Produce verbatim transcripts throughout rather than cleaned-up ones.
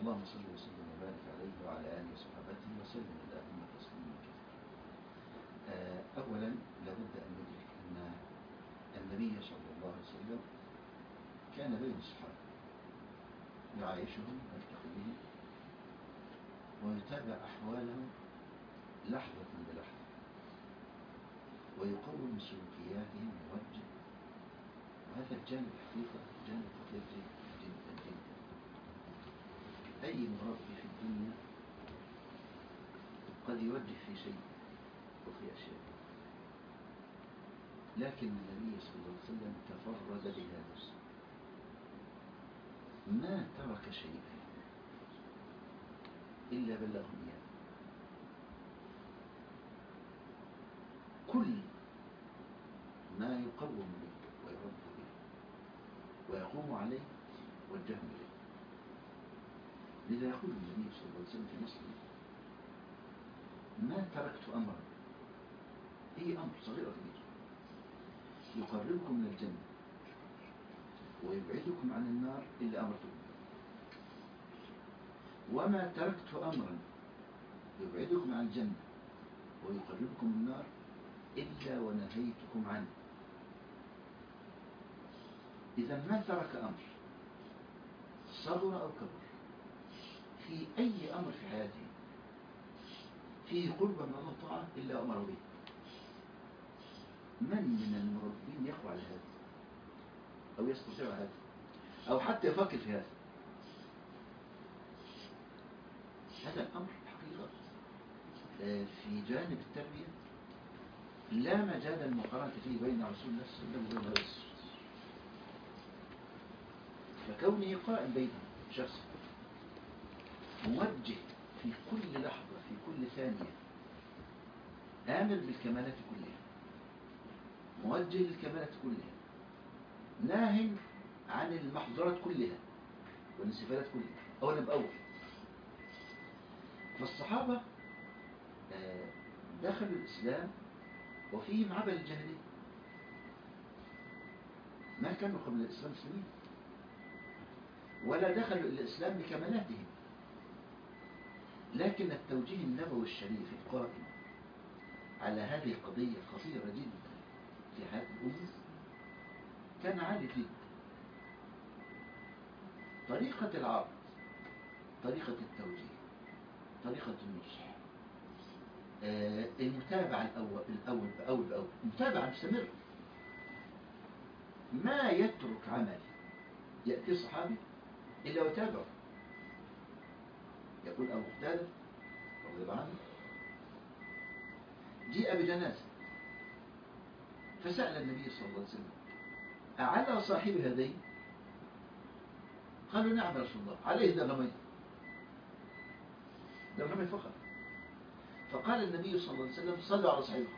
اللهم صل وسلم وبارك عليه وعلى آله وصحبه وسلم اللهم تسليما كثيرا. أولا لابد أن ندرك أن النبي صلى الله عليه وسلم كان بين الصحابة يعايشهم ويلتقي بهم ويتابع أحوالهم لحظة بلحظة ويقوم سلوكياتهم ويوجه، وهذا الجانب حقيقة جانب خطير جدا جدا جدا. أي مربي في الدنيا قد يوجه في شيء وفي أشياء، لكن النبي صلى الله عليه وسلم تفرد بهذا، ما ترك شيئا إلا بلغهم إياه. كل ما يقوم به ويرد به ويقوم عليه وجههم إليه. لذا يقول النبي صلى الله عليه وسلم في مسلم: ما تركت أمرا، أي أمر صغير أو كبير، يقربكم من الجنة ويبعدكم عن النار إلا أمرتكم به، وما تركت أمرا يبعدكم عن الجنة ويقربكم من النار إلا ونهيتكم عنه. إذا ما ترك أمر صغر أو كبر في أي أمر في حياته فيه قرب من الله تعالى إلا أمر به. من من المربين يقوى على هذا أو يستطيع هذا أو حتى يفكر في هذا؟ هذا الأمر حقيقة في جانب التربية لا مجال المقارنة فيه بين رسول الله صلى الله عليه وسلم وبين غيره. فكونه قائم بين شخص موجه في كل لحظة في كل ثانية، آمر بالكمالات كلها، موجه للكمالات كلها، ناهٍ عن المحظورات كلها والانسفالات كلها أولا بأول. فالصحابة دخلوا الإسلام وفيهم عبل الجاهلية، ما كانوا قبل الإسلام مسلمين ولا دخلوا الإسلام بكمالاتهم، لكن التوجيه النبوي الشريف القائم على هذه القضية خطيرة جدا في حياة الأمة كان عالي جدا. طريقة العرض، طريقة التوجيه، طريقة النصح، آه المتابعة الأول الأول بأول بأول، متابعة مستمرة. ما يترك عمل يأتي صحابي إلا وتابعه. يقول أبو قتادة رضي الله عنه: جيء بجنازة فسأل النبي صلى الله عليه وسلم: أعلى صاحب هذين؟ قالوا: نعم يا رسول الله، عليه درهمين، درهمين فقط. فقال النبي صلى الله عليه وسلم: صلوا على صاحبكم،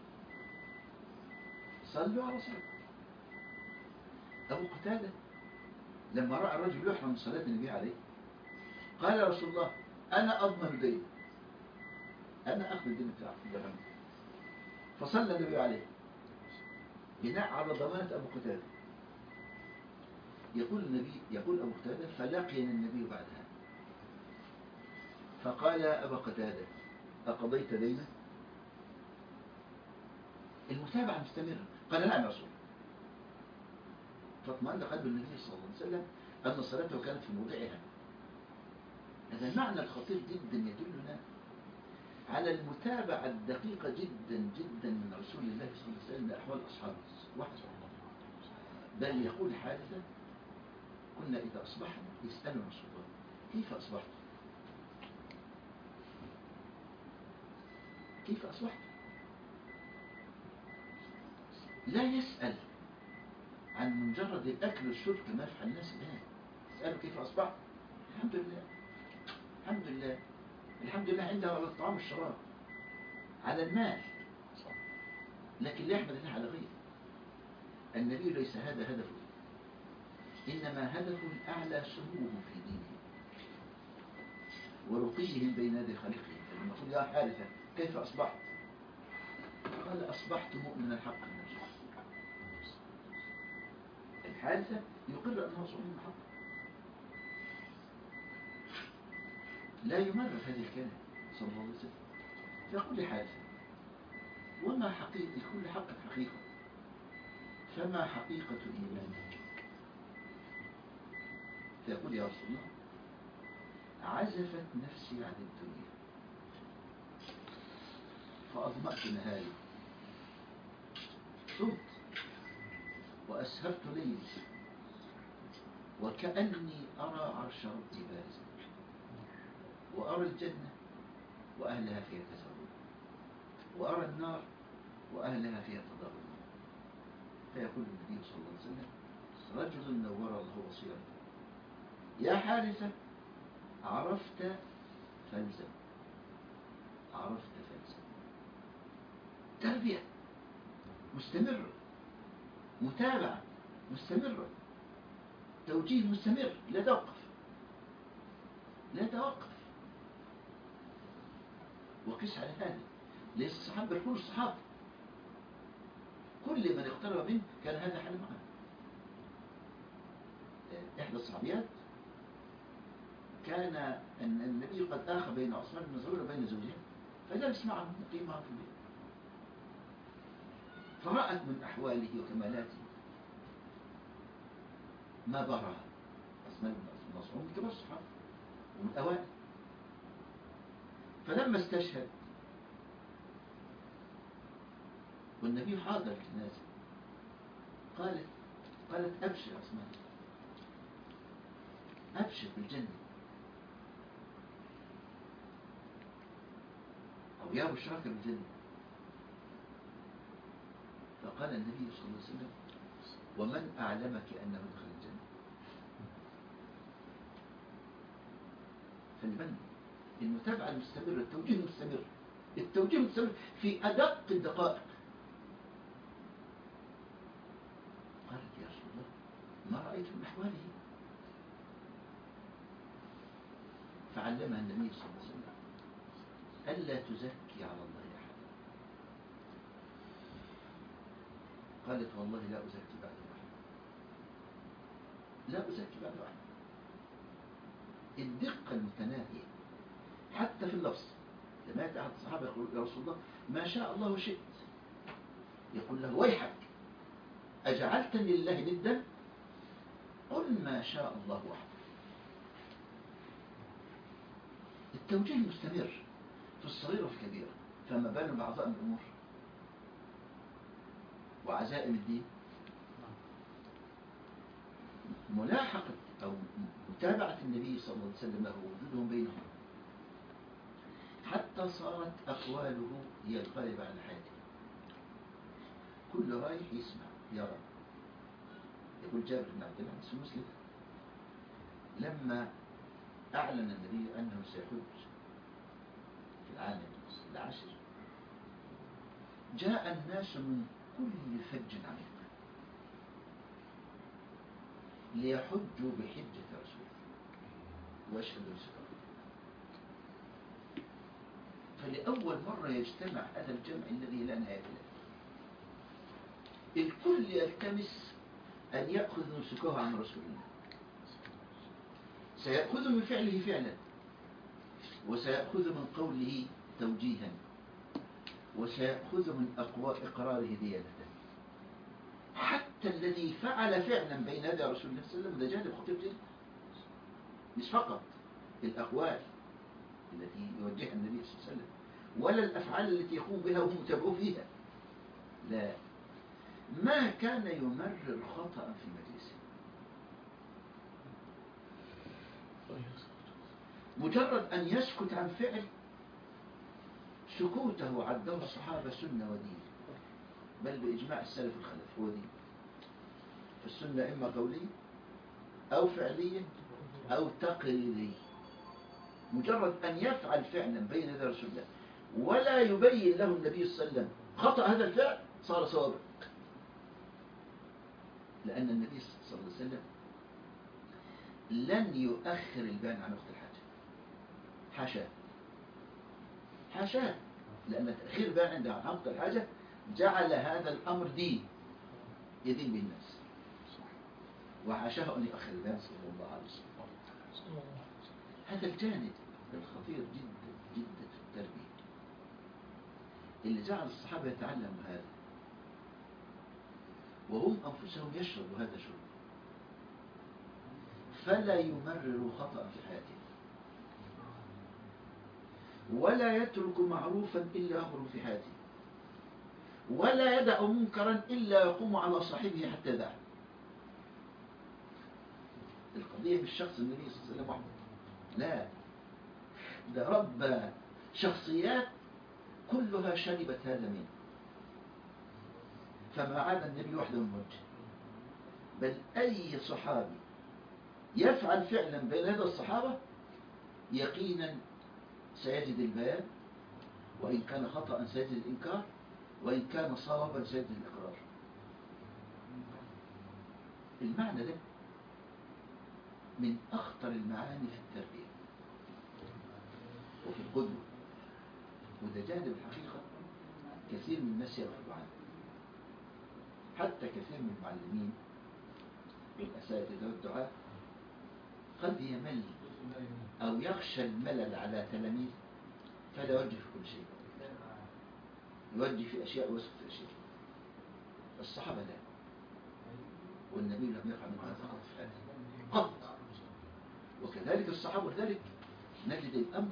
صلوا على صاحبكم. أبو قتادة لما رأى الرجل يحرم من صلاة النبي عليه قال: يا رسول الله، أنا أضمن دين، أنا أخذ الدين بتاعه الدرهم. فصلى النبي عليه بناء على ضمانة أبو قتادة. يقول النبي يقول أبو قتادة: فلقينا النبي بعدها فقال: يا أبا قتادة، أقضيت دينه؟ المتابعة مستمرة. قال: نعم يا رسول الله. فاطمأن قلب النبي صلى الله عليه وسلم أن صلاته كانت في موضعها. هذا المعنى الخطير جدا يدلنا على المتابعة الدقيقة جدا جدا من رسول الله صلى الله عليه وسلم لأحوال أصحابه وحده. بل يقول حادثة: كنا إذا أصبحنا يسألنا رسول الله: كيف أصبحت؟ كيف أصبحت؟ لا يسأل عن مجرد الأكل والشرب كما يفعل الناس الآن. يسأله: كيف أصبحت؟ الحمد لله، الحمد لله، الحمد لله عنده على الطعام والشراب، على المال، لكن لا يحمد الله على غيره. النبي ليس هذا هدفه، إنما هدفه الأعلى سموه في دينه ورقيهم بين يدي خالقهم. المفروض: يا حارثة كيف أصبحت؟ قال: أصبحت مؤمنا حقا. الحارثة يقر أنه مؤمن حقا. لا يمرر هذه الكلمة صلى الله عليه وسلم. فيقول لحارثة: وما حقيقة لكل حق حقيقة، فما حقيقة إيمانك؟ فيقول: يا رسول الله، عزفت نفسي عن الدنيا فأظمأت نهاري، صمت وأسهرت ليلي، وكأني أرى عرش ربي بارزا، وأرى الجنة وأهلها فيها تزاورون، وأرى النار وأهلها فيها تضاربون. فيقول النبي صلى الله عليه وسلم: رجل نور الله بصيره، يا حارثة، عرفت فالزم، عرفت فالزم. تربية مستمرة، متابعة مستمرة، توجيه مستمر، لا توقف لا توقف. وقس على هذا، ليس الصحابة كل الصحابة كل من اقترب منه كان هذا حال معه. إحدى الصحابيات كان أن النبي قد آخى بين عثمان بن مسعود وبين زوجها، فجلس معهم مقيم معهم في البيت، فرأت من أحواله وكمالاته ما براها. عثمان بن مسعود من كبار الصحابة ومن أوائل، فلما استشهد والنبي حاضر الجنازة قالت قالت أبشر يا عثمان، أبشر بالجنة، أو يا بشراك بالجنة. فقال النبي صلى الله عليه وسلم: ومن أعلمك أنه دخل الجنة؟ فالمن المتابعة المستمرة، التوجيه المستمر، التوجيه المستمر في أدق الدقائق. قالت: يا رسول الله، ما رأيت من أحواله. فعلمها النبي صلى الله عليه وسلم ألا تزكي على الله أحدا. قالت: والله لا أزكي بعد واحد، لا أزكي بعد واحد. الدقة المتناهية حتى في اللفظ. لما يأتي أحد الصحابة يقول: يا رسول الله، ما شاء الله وشئت، يقول له: ويحك، أجعلتني لله ندا؟ قل ما شاء الله وحده. التوجيه المستمر في الصغيرة وفي الكبيرة، فما بال بعظائم الأمور وعزائم الدين. ملاحقة أو متابعة النبي صلى الله عليه وسلم له ووجودهم بينهم حتى صارت أقواله هي الغالبة على حياته. كل رايح يسمع يرى. يقول جابر بن عبد الله في مسلم: لما أعلن النبي أنه سيحج في العام العاشر، جاء الناس من كل فج عميق ليحجوا بحجة رسوله ويشهدوا بسكره. فلأول مرة يجتمع هذا الجمع الذي لا نهاية له. الكل يلتمس أن يأخذ نسكه عن رسول الله، سيأخذ من فعله فعلا، وسيأخذ من قوله توجيها، وسيأخذ من أقوى إقراره ديانة. حتى الذي فعل فعلا بين يدي رسول الله صلى الله عليه وسلم ده جانب خطير جدا، مش فقط الأقوال التي يوجهها النبي صلى الله عليه وسلم ولا الأفعال التي يقوم بها وهم متابعون فيها، لا، ما كان يمرر خطأ في مجلسه. مجرد أن يسكت عن فعل، سكوته عده الصحابة سنة ودين، بل بإجماع السلف الخلف هو دين. فالسنة إما قولية أو فعلية أو تقريرية. مجرد أن يفعل فعلا بين يدي رسول الله ولا يبين له النبي صلى الله عليه وسلم خطأ هذا الفعل، صار صوابا، لأن النبي صلى الله عليه وسلم لن يؤخر البيان عن وقت الحاجة، حاشاه حاشاه، لأن تأخير البيان عند وقت الحاجة جعل هذا الأمر دين يدين به الناس، وحاشاه أن يؤخر البيان صلى الله عليه وسلم. هذا الجانب الخطير جدا جدا في التربية اللي جعل الصحابة يتعلموا هذا وهم أنفسهم يشربوا هذا الشرب، فلا يمرر خطأ في حياتهم ولا يترك معروفا إلا أمر في حياته ولا يدع منكرا إلا يقوم على صاحبه حتى يدعه. القضية مش شخص النبي صلى الله عليه وسلم وحده، لا، ده رب شخصيات كلها شربت هذا منه، فما عاد النبي وحده من وجه، بل أي صحابي يفعل فعلا بين هذا الصحابة يقينا سيجد البيان، وإن كان خطأ سيجد الإنكار، وإن كان صوابا سيجد الإقرار. المعنى ده من أخطر المعاني في التربية وفي القدوة، وده جانب الحقيقة كثير من الناس يغفل عنه، حتى كثير من المعلمين والأساتذة والدعاة قد يمل أو يخشى الملل على تلاميذ فلا يوجه في كل شيء، يوجه في أشياء ويسكت في أشياء. الصحابة لا، والنبي لم يقع من هذا قط في حياته قط، وكذلك الصحابة، ولذلك نجد الأمر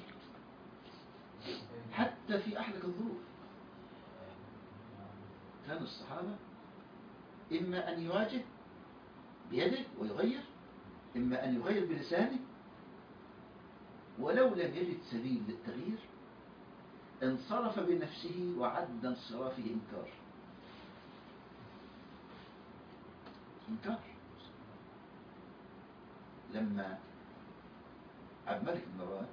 حتى في أحلك الظروف. كان الصحابة إما أن يواجه بيده ويغير، إما أن يغير بلسانه، ولو لم يجد سبيل للتغيير انصرف بنفسه وعد انصرافه إنكار إنكار. لما عبد الملك بن مروان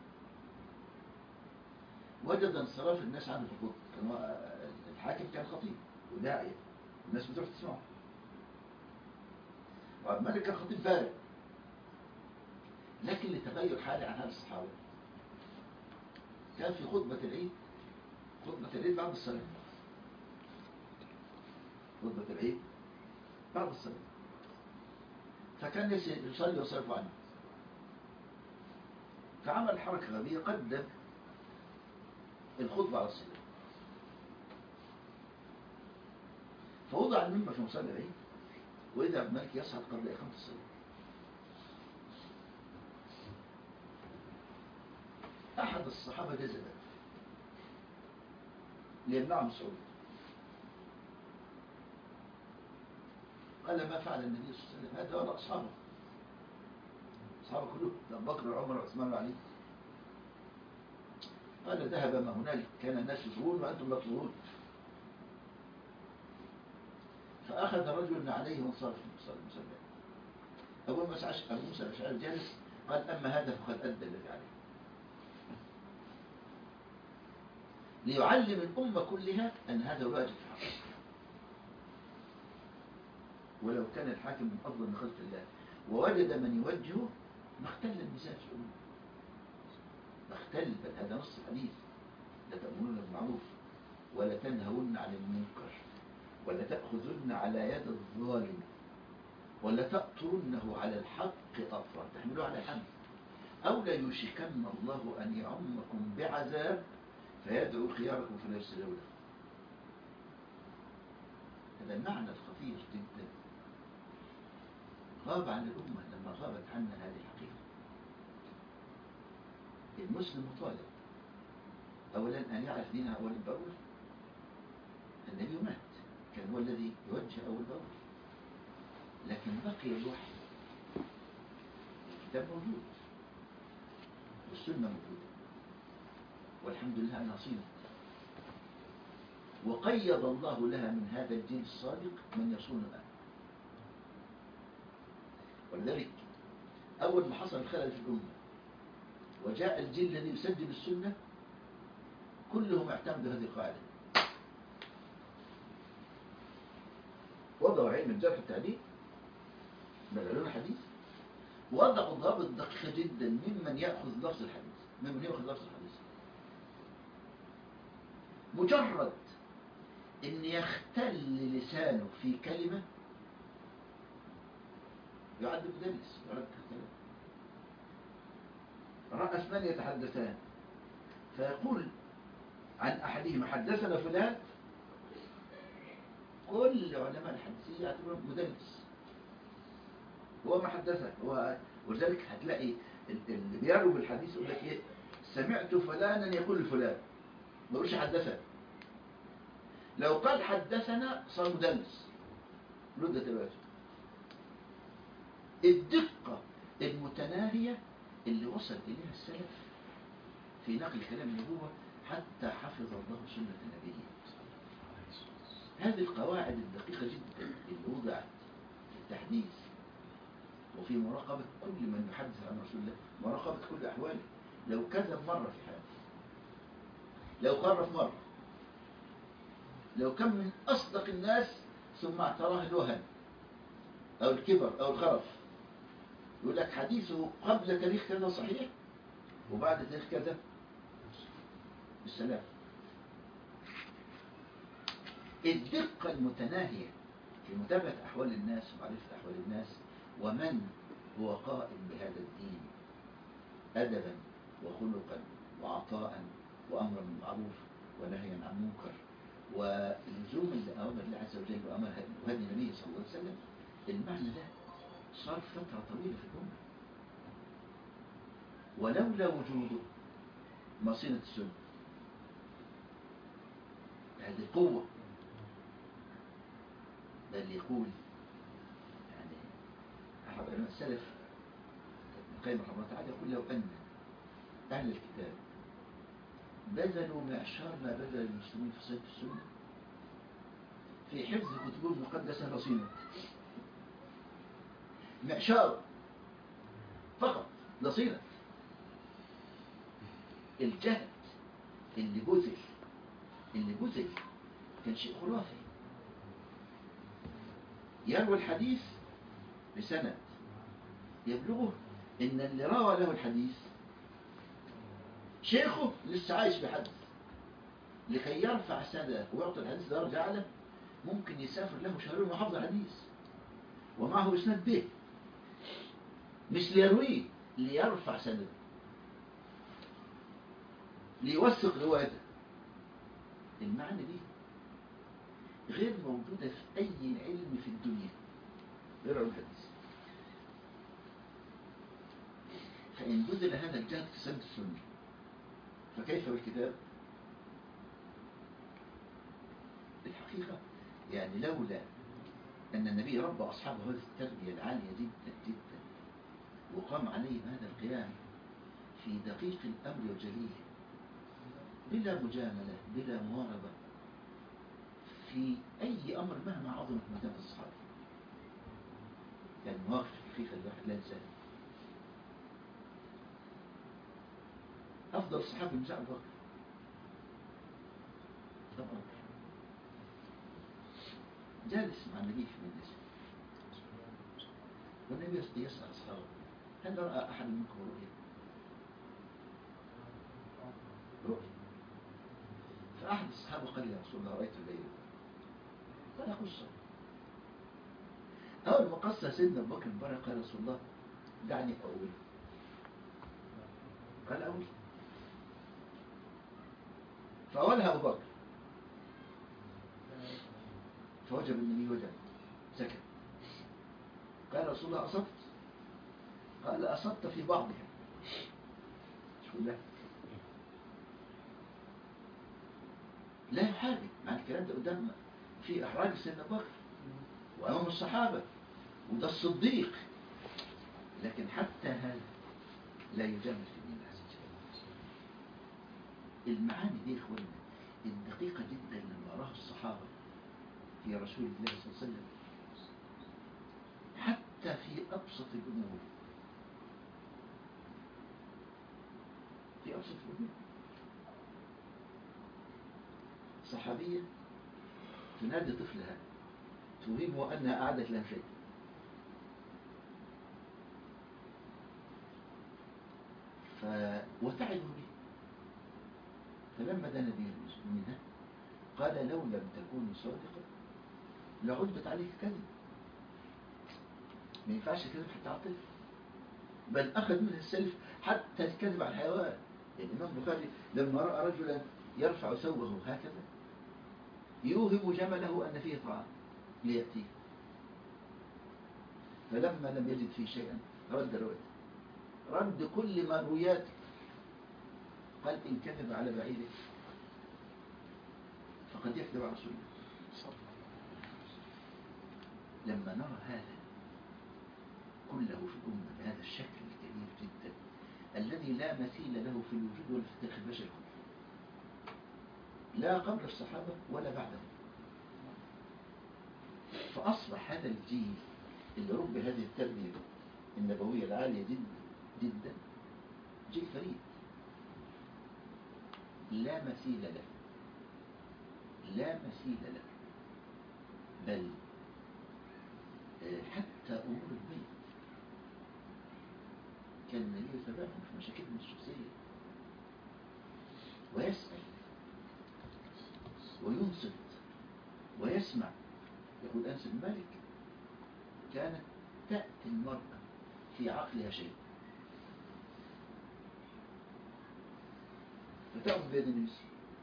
وجد انصراف الناس عنه في الخطبة، كان الحاكم كان خطيب وداعية الناس بتروح تسمعه، وعبد الملك كان خطيب بارع، لكن لتغير حاله عن هذا الصحابة كان في خطبة العيد، خطبة العيد بعد الصلاة، خطبة العيد بعد الصلاة، فكان يصلي ويصرف عنه، فعمل حركة غبية، قدم الخطبة على الصلاة، فوضع المنبر في مصلى العيد، وإذا عبد الملك يصعد قبل إقامة الصلاة. أحد الصحابة جذب ليمنعه من الصعود، قال ما فعل النبي صلى الله عليه وسلم هذا ولا أصحابه، أصحابه كلهم أبو بكر وعمر وعثمان وعلي. قال ذهب ما هنالك، كان الناس يصلون وأنتم لا تصلون. فأخذ رجل عليه وانصرف من المصلى. أبو موسى الأشعري جالس قال أما هذا فقد أدى الذي عليه، ليعلم الأمة كلها أن هذا واجب في حقه. ولو كان الحاكم من أفضل من خلق الله ووجد من يوجهه ما اختل الميزان في الأمة، ما اختل، بل هذا نص الحديث: لا تأمرون بالمعروف ولا تنهون عن المنكر ولا تأخذن على يد الظالم ولا تأطرنه على الحق أطرا تحملوه على الحمد، أو لا يوشكن الله أن يعمكم بعذاب فيدعو خياركم فلا يرسلوا له. هذا المعنى الخطير جدا غاب عن الأمة لما غابت عنا هذه الحقيقة. المسلم مطالب أولا أن يعرف دينه أولا بأول. النبي مات، كان هو الذي يوجه أول بأول، لكن بقي الوحي، الكتاب موجود والسنة موجودة والحمد لله أنها صينة، وقيد الله لها من هذا الدين الصادق من يصون الآن. ولذلك أول ما حصل الخلل في الأمة وجاء الجيل الذي يسجل السنة كلهم اعتمدوا هذه القاعدة، وضعوا علم الجرح التعديل بل علوم الحديث، وضعوا ضابط دقيق جدا ممن يأخذ لفظ الحديث ممن يأخذ لفظ الحديث. مجرد ان يختل لسانه في كلمة يعد مدلس، يعد كلام. رأى اثنان يتحدثان فيقول عن أحدهما حدثنا فلان، كل علماء الحديث يعتبره مدلس، هو ما حدثك هو. ولذلك هتلاقي اللي بيروي الحديث يقول لك ايه، سمعت فلانا يقول لفلان، ما يقولش حدثنا. لو قال حدثنا صار مدلس، ردة الواجب. الدقة المتناهية اللي وصل إليها السلف في نقل كلام النبوة حتى حفظ الله سنة النبي. هذه القواعد الدقيقة جدا اللي وضعت في التحديث وفي مراقبة كل من يحدث عن رسول الله، مراقبة كل أحواله. لو كذب مرة في حياته، لو خرف مرة، لو كان من أصدق الناس ثم اعتراه الوهن أو الكبر أو الخرف، يقول لك حديثه قبل تاريخ كذا صحيح وبعد تاريخ كذا بالسلام. الدقة المتناهية في متابعة أحوال الناس ومعرفة أحوال الناس ومن هو قائم بهذا الدين أدبا وخلقا وعطاء وأمرا بالمعروف ونهيا عن منكر ولزوم أوامر الله عز وجل وأمر هدي النبي صلى الله عليه وسلم. المعنى ده صار فترة طويلة في الأمة، ولولا وجوده مصينة السنة هذه قوة. بل يقول يعني أحد علماء السلف ابن القيم رحمه الله تعالى يقول لو أن أهل الكتاب بذلوا معشار ما بذل المسلمين في صيد السنة في حفظ كتبهم المقدسة رصينة، معشار فقط لصينة، الجهد اللي بذل اللي بذل كان شيء خرافي. يروي الحديث بسند يبلغه ان اللي روى له الحديث شيخه لسه عايش بحدث، لكي يرفع سنده ويعطي الحديث درجة أعلى ممكن يسافر له شهرين وحفظ الحديث ومعه إسناد به، مش ليرويه، ليرفع سنده، ليوثق روايته. المعنى دي غير موجودة في أي علم في الدنيا غير علم الحديث. فإن بذل هذا الجهد في سند السنة فكيف بالكتاب؟ الحقيقة يعني لولا أن النبي ربى أصحابه هذه التربية العالية جدا جدا وقام عليهم هذا القيام في دقيق الأمر وجليله بلا مجاملة بلا مواربة في أي أمر مهما عظمت مكانة الصحابة. يعني مواقف الحقيقة الواحد لا ينساها. أفضل الصحابة من أبو بكر أبو بكر جالس مع النبي في المجلس والنبي يسأل أصحابه هل رأى أحد منكم رؤيا؟ رؤيا. فأحد الصحابة قال يا رسول الله رأيت الليل. قال قصة. أول ما قصة سيدنا أبو بكر المبارك قال رسول الله دعني أقول. قال أقول. فأولها أبو بكر فوجب النبي وجب سكت. قال رسول الله أصبت؟ قال أصبت في بعضها. شو الله لا يحابي مع الكلام ده قدام في إحراج سيدنا أبو بكر وأمام الصحابة وده الصديق، لكن حتى هذا لا يجامل في الدين عز وجل. المعاني دي إخواننا الدقيقة جدا لما رأى الصحابة في رسول الله صلى الله عليه وسلم حتى في أبسط الأمور، في أبسط الأمور. صحابية تنادي طفلها تريد وأنها أعادت لها شيء، ف... وتعد به، فلما دنا به منها قال لو لم تكوني صادقة لعدت عليك كذب. ما ينفعش كذب حتى على الطفل، بل أخذ منه السلف حتى الكذب على الحيوان. الإمام البخاري لما رأى رجلا يرفع ثوبه هكذا يوهم جمله أن فيه طعام ليأتيه، فلما لم يجد فيه شيئا رد روايته، رد كل مروياته، قال إن كذب على بعيره فقد يكذب على رسول الله. لما نرى هذا كله في الأمة بهذا الشكل الكبير جدا الذي لا مثيل له في الوجود ولا في تاريخ البشر كله، لا قبل الصحابة ولا بعدهم، فأصبح هذا الجيل اللي رب هذه التربية النبوية العالية جدا جدا جيل فريد لا مثيل له، لا مثيل له. بل حتى أمور البيت كان النبي يتابعهم في مشاكلهم الشخصية ويسأل وينصت ويسمع. يقول أنس بن مالك كانت تأتي المرأة في عقلها شيء فتأخذ بيد الناس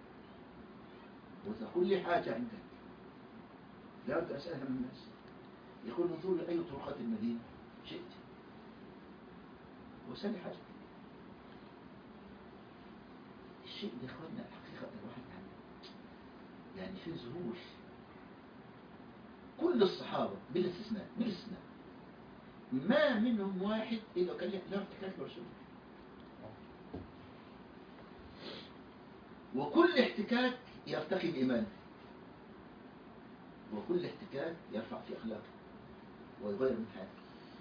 وتقول لي حاجة عندك لا أريد أسألها من الناس. يقول انظر لي أي طرقات المدينة شئت وسألي حاجة. الشيء ده أخوانا الحقيقة الواحد يعني في ذهول. كل الصحابة بلا استثناء بلا استثناء ما منهم واحد إلا كان له احتكاك برسول الله، وكل احتكاك يرتقي بإيمانه، وكل احتكاك يرفع في أخلاقه ويغير من حياته.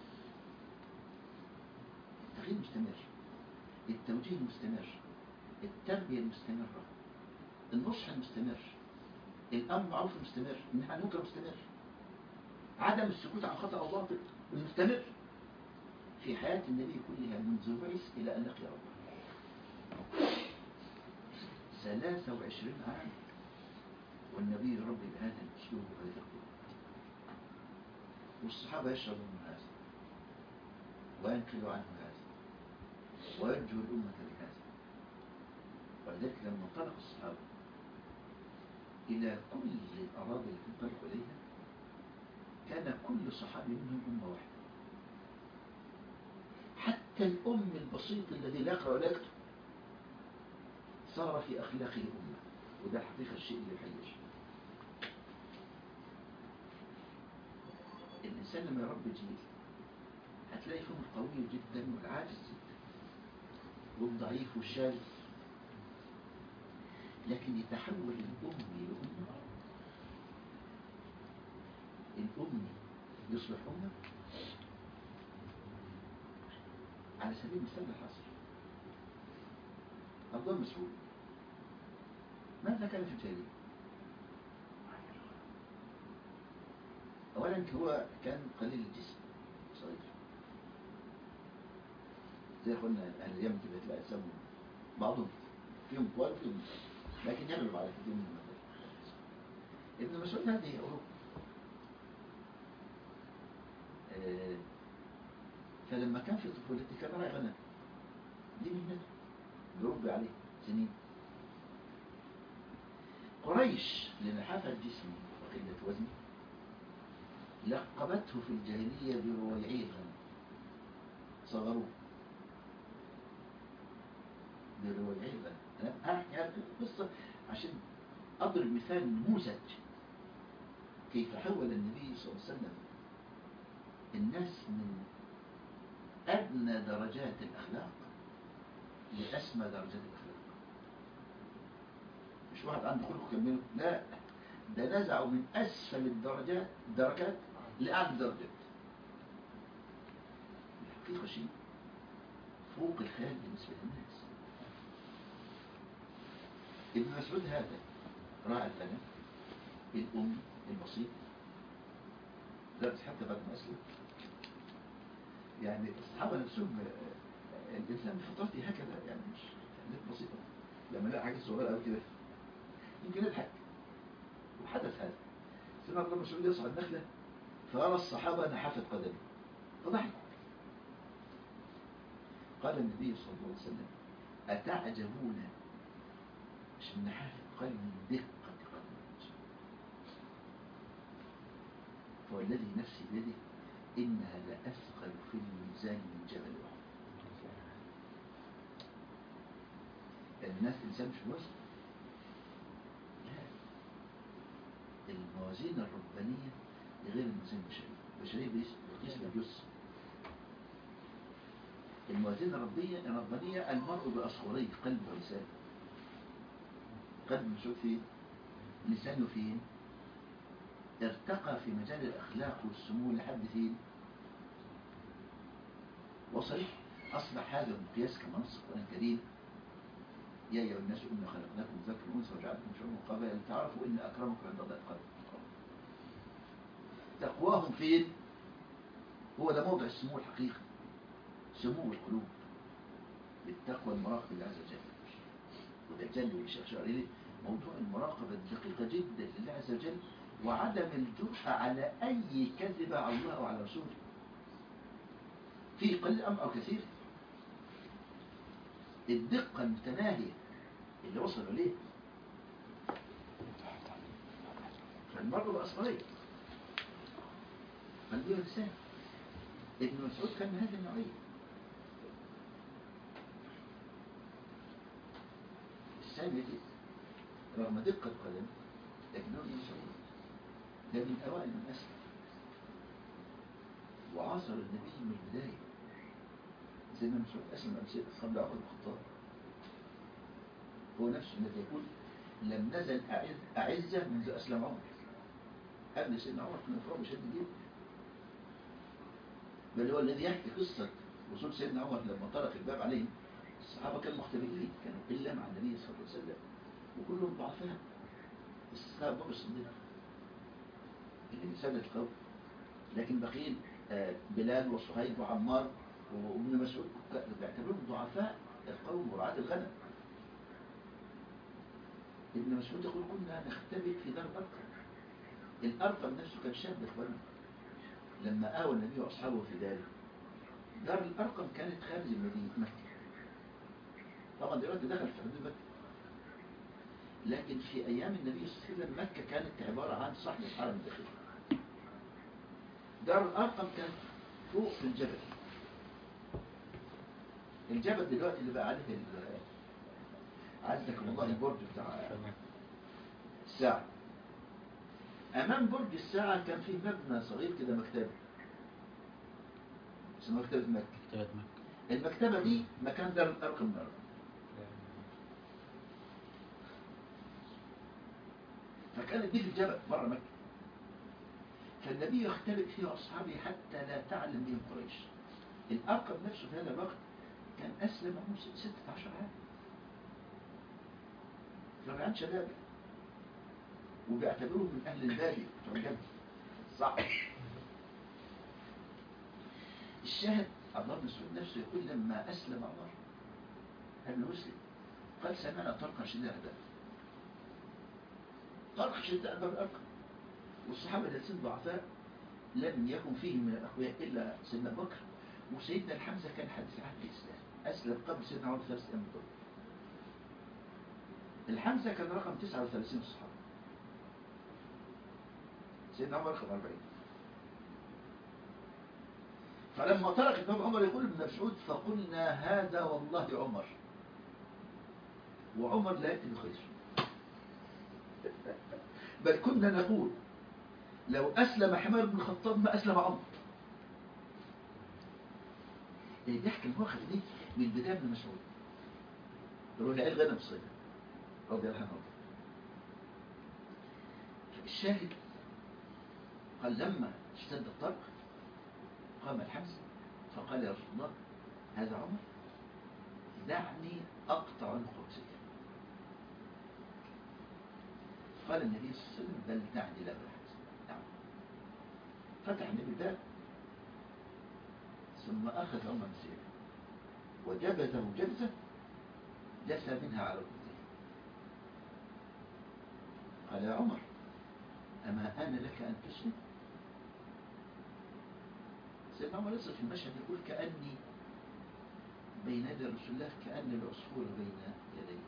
التغيير مستمر، التوجيه مستمر، التربية المستمرة، النصح المستمر، الأمر بالمعروف المستمر، النهي عن المنكر مستمر، عدم السكوت عن خطأ أو باطل المستمر في حياة النبي كلها منذ بعث إلى أن لقي ربه. ثلاثة وعشرين عام والنبي يربي بهذا الأسلوب وهذا القلوب، والصحابة يشربوا من هذا وينقلوا عنه هذا ويوجهوا الأمة بهذا. ولذلك لما انطلق الصحابة إلى كل الأراضي التي انطلقوا إليها كان كل صحابي منهم أمة واحدة، حتى الأم البسيط الذي لا يقرأ ولا يكتب صار في أخلاقه أمة، وده حقيقة الشيء اللي يحيش. الإنسان لما يربي جيل هتلاقي فيهم القوي جدا والعاجز جدا والضعيف والشاذ، لكن يتحول الأمي لأمة، الأمي يصبح أمة. على سبيل المثال الحصر عبد الله مسعود ماذا كان في الجاهلية؟ أولا هو كان قليل الجسم صغير زي قلنا أهل اليمن كده تلاقي يسموا بعضهم فيهم طوال فيهم لكن يغلب على كثير من المثل. ابن مسعود هذه أوروبا، آه فلما كان في طفولته كان راعي غنم، دي مهنته بربي عليه سنين. قريش لنحافة جسمه وقلة وزنه لقبته في الجاهلية برويعي الغنم، صغروه برويعي الغنم. أنا يعني قصة عشان أضرب مثال نموذج كيف حول النبي صلى الله عليه وسلم الناس من أدنى درجات الأخلاق لأسمى درجات الأخلاق. مش واحد عنده خلق كمله، لا، ده نزعوا من أسفل الدرجات درجات لأعلى الدرجات. الحقيقة شيء فوق الخيال بالنسبة للناس. ابن مسعود هذا راعي الغنم الأم البسيط، درس حتى بعد ما أسلم. يعني الصحابة نفسهم الإنسان بفطرته هكذا، يعني مش حاجات بسيطة، لما لا حاجة صغيرة أو كده يمكن يضحك. وحدث هذا سيدنا عبد الله مسعود يصعد نخلة فأرى الصحابة نحافة قدمه فضحكوا. قال النبي صلى الله عليه وسلم أتعجبون مش من نحافة قال من دقة قلب الرجل فوالذي نفسي بيده إنها لأثقل في الميزان من جبل أحد. الناس الإنسان مش بوزن، لا، الموازين الربانية غير الموازين البشرية. البشرية بيقيس بالجثة. الموازين الربانية الربانية المرء بأصغريه قلب ولسان. قلب مشوف فين؟ لسانه فين؟ ارتقى في مجال الأخلاق والسمو لحد فين؟ وصل أصبح هذا المقياس كما نص القرآن الكريم يا أيها الناس إنا خلقناكم من ذكر وأنثى وجعلناكم شعوبا وقبائل لتعارفوا إن أكرمكم عند الله أتقاكم. تقواهم فين؟ هو ده موضع السمو الحقيقي، سمو القلوب بالتقوى المراقبة لله عز وجل. وده جل والشيخ عليه موضوع المراقبة الدقيقة جدا لله عز وجل وعدم الجرأة على أي كذبة على الله أو على رسوله في قليل أم أو كثير. الدقة المتناهية اللي وصلوا ليه فالمرء بأصغريه قلبي ولسان. ابن مسعود كان من هذه النوعية. الثاني رغم دقة قلم لكنه ابن مسعود ده من أوائل من أسلم وعاصر النبي من البداية. سيدنا مسعود أسلم قبل عمر بن الخطاب. هو نفسه الذي يقول لم نزل أعزة منذ أسلم عمر. قبل سيدنا عمر كنا فرعون شد جدا، بل هو الذي يحكي قصة وصول سيدنا عمر لما طرق الباب عليهم. الصحابة كانوا مختبئين، كانوا قلة مع النبي صلى الله عليه وسلم وكلهم ضعفاء. استثناء أبو بكر الصديق اللي ساد القوم، لكن بقين بلال وصهيب وعمار وابن مسعود بيعتبرهم ضعفاء القوم ورعاة الغنم. ابن مسعود يقول كنا نختبئ في دار الأرقم. الأرقم نفسه كان شاب إخوانه لما آوى النبي وأصحابه في داره. دار الأرقم كانت خارج المدينة مكة، طبعا دلوقتي دخل في حدود مكة، لكن في أيام النبي صلى الله عليه وسلم مكة كانت عبارة عن صحن الحرم الداخلي. دار الأرقم كانت فوق في الجبل. الجبل دلوقتي اللي بقى عليه عزكم الله البرج بتاع الساعة. أمام برج الساعة كان فيه مبنى صغير كده مكتبة اسمها مكتبة مكة. المكتبة دي مكان دار الأرقم من الأرقم. فكانت دي في الجبل بره مكة. فالنبي يختبئ فيها أصحابه حتى لا تعلم بهم قريش. الأرقم نفسه في هذا الوقت كان أسلم عمره ستة عشر عام، فرعان شباب وبيعتبروه من أهل البادية بتوع الجبل صح. الشاهد عبد الله بن مسعود نفسه يقول لما أسلم عمر قبل مسلم قال سمعنا طرقا شديدا على الباب. طرق شديد على باب الأرقم، والصحابة الذين ضعفاء لم يكن فيهم من الأقوياء إلا سيدنا بكر وسيدنا الحمزة كان حديث عهد الإسلام، أسلم قبل سيدنا عمر ثلاث أيام بالضبط. الحمزة كان رقم تسعة وثلاثين في الصحابة، سيدنا عمر رقم أربعين. فلما طرق الباب عمر يقول ابن مسعود فقلنا هذا والله عمر، وعمر لا يأتي بخير. بل كنا نقول لو أسلم حمار بن الخطاب ما أسلم عمر. اللي بيحكي المواقف دي من بداية ابن مسعود رجع الغنم صيدا رضي الله عنه. فالشاهد قال لما اشتد الطرق قام الحمزة فقال يا رسول الله هذا عمر دعني أقطع القدسية. قال النبي صلى الله عليه وسلم بل دعني لا بالحمزة. نعم. فتح النبي الباب ثم أخذ عمر سيره وجبته جبزة جسى منها على ركبتيه. قال يا عمر أما آن لك أن تسلم؟ سيدنا عمر يصل في المشهد يقول كأني بين يدي رسول الله كأن العصفور بين يديه.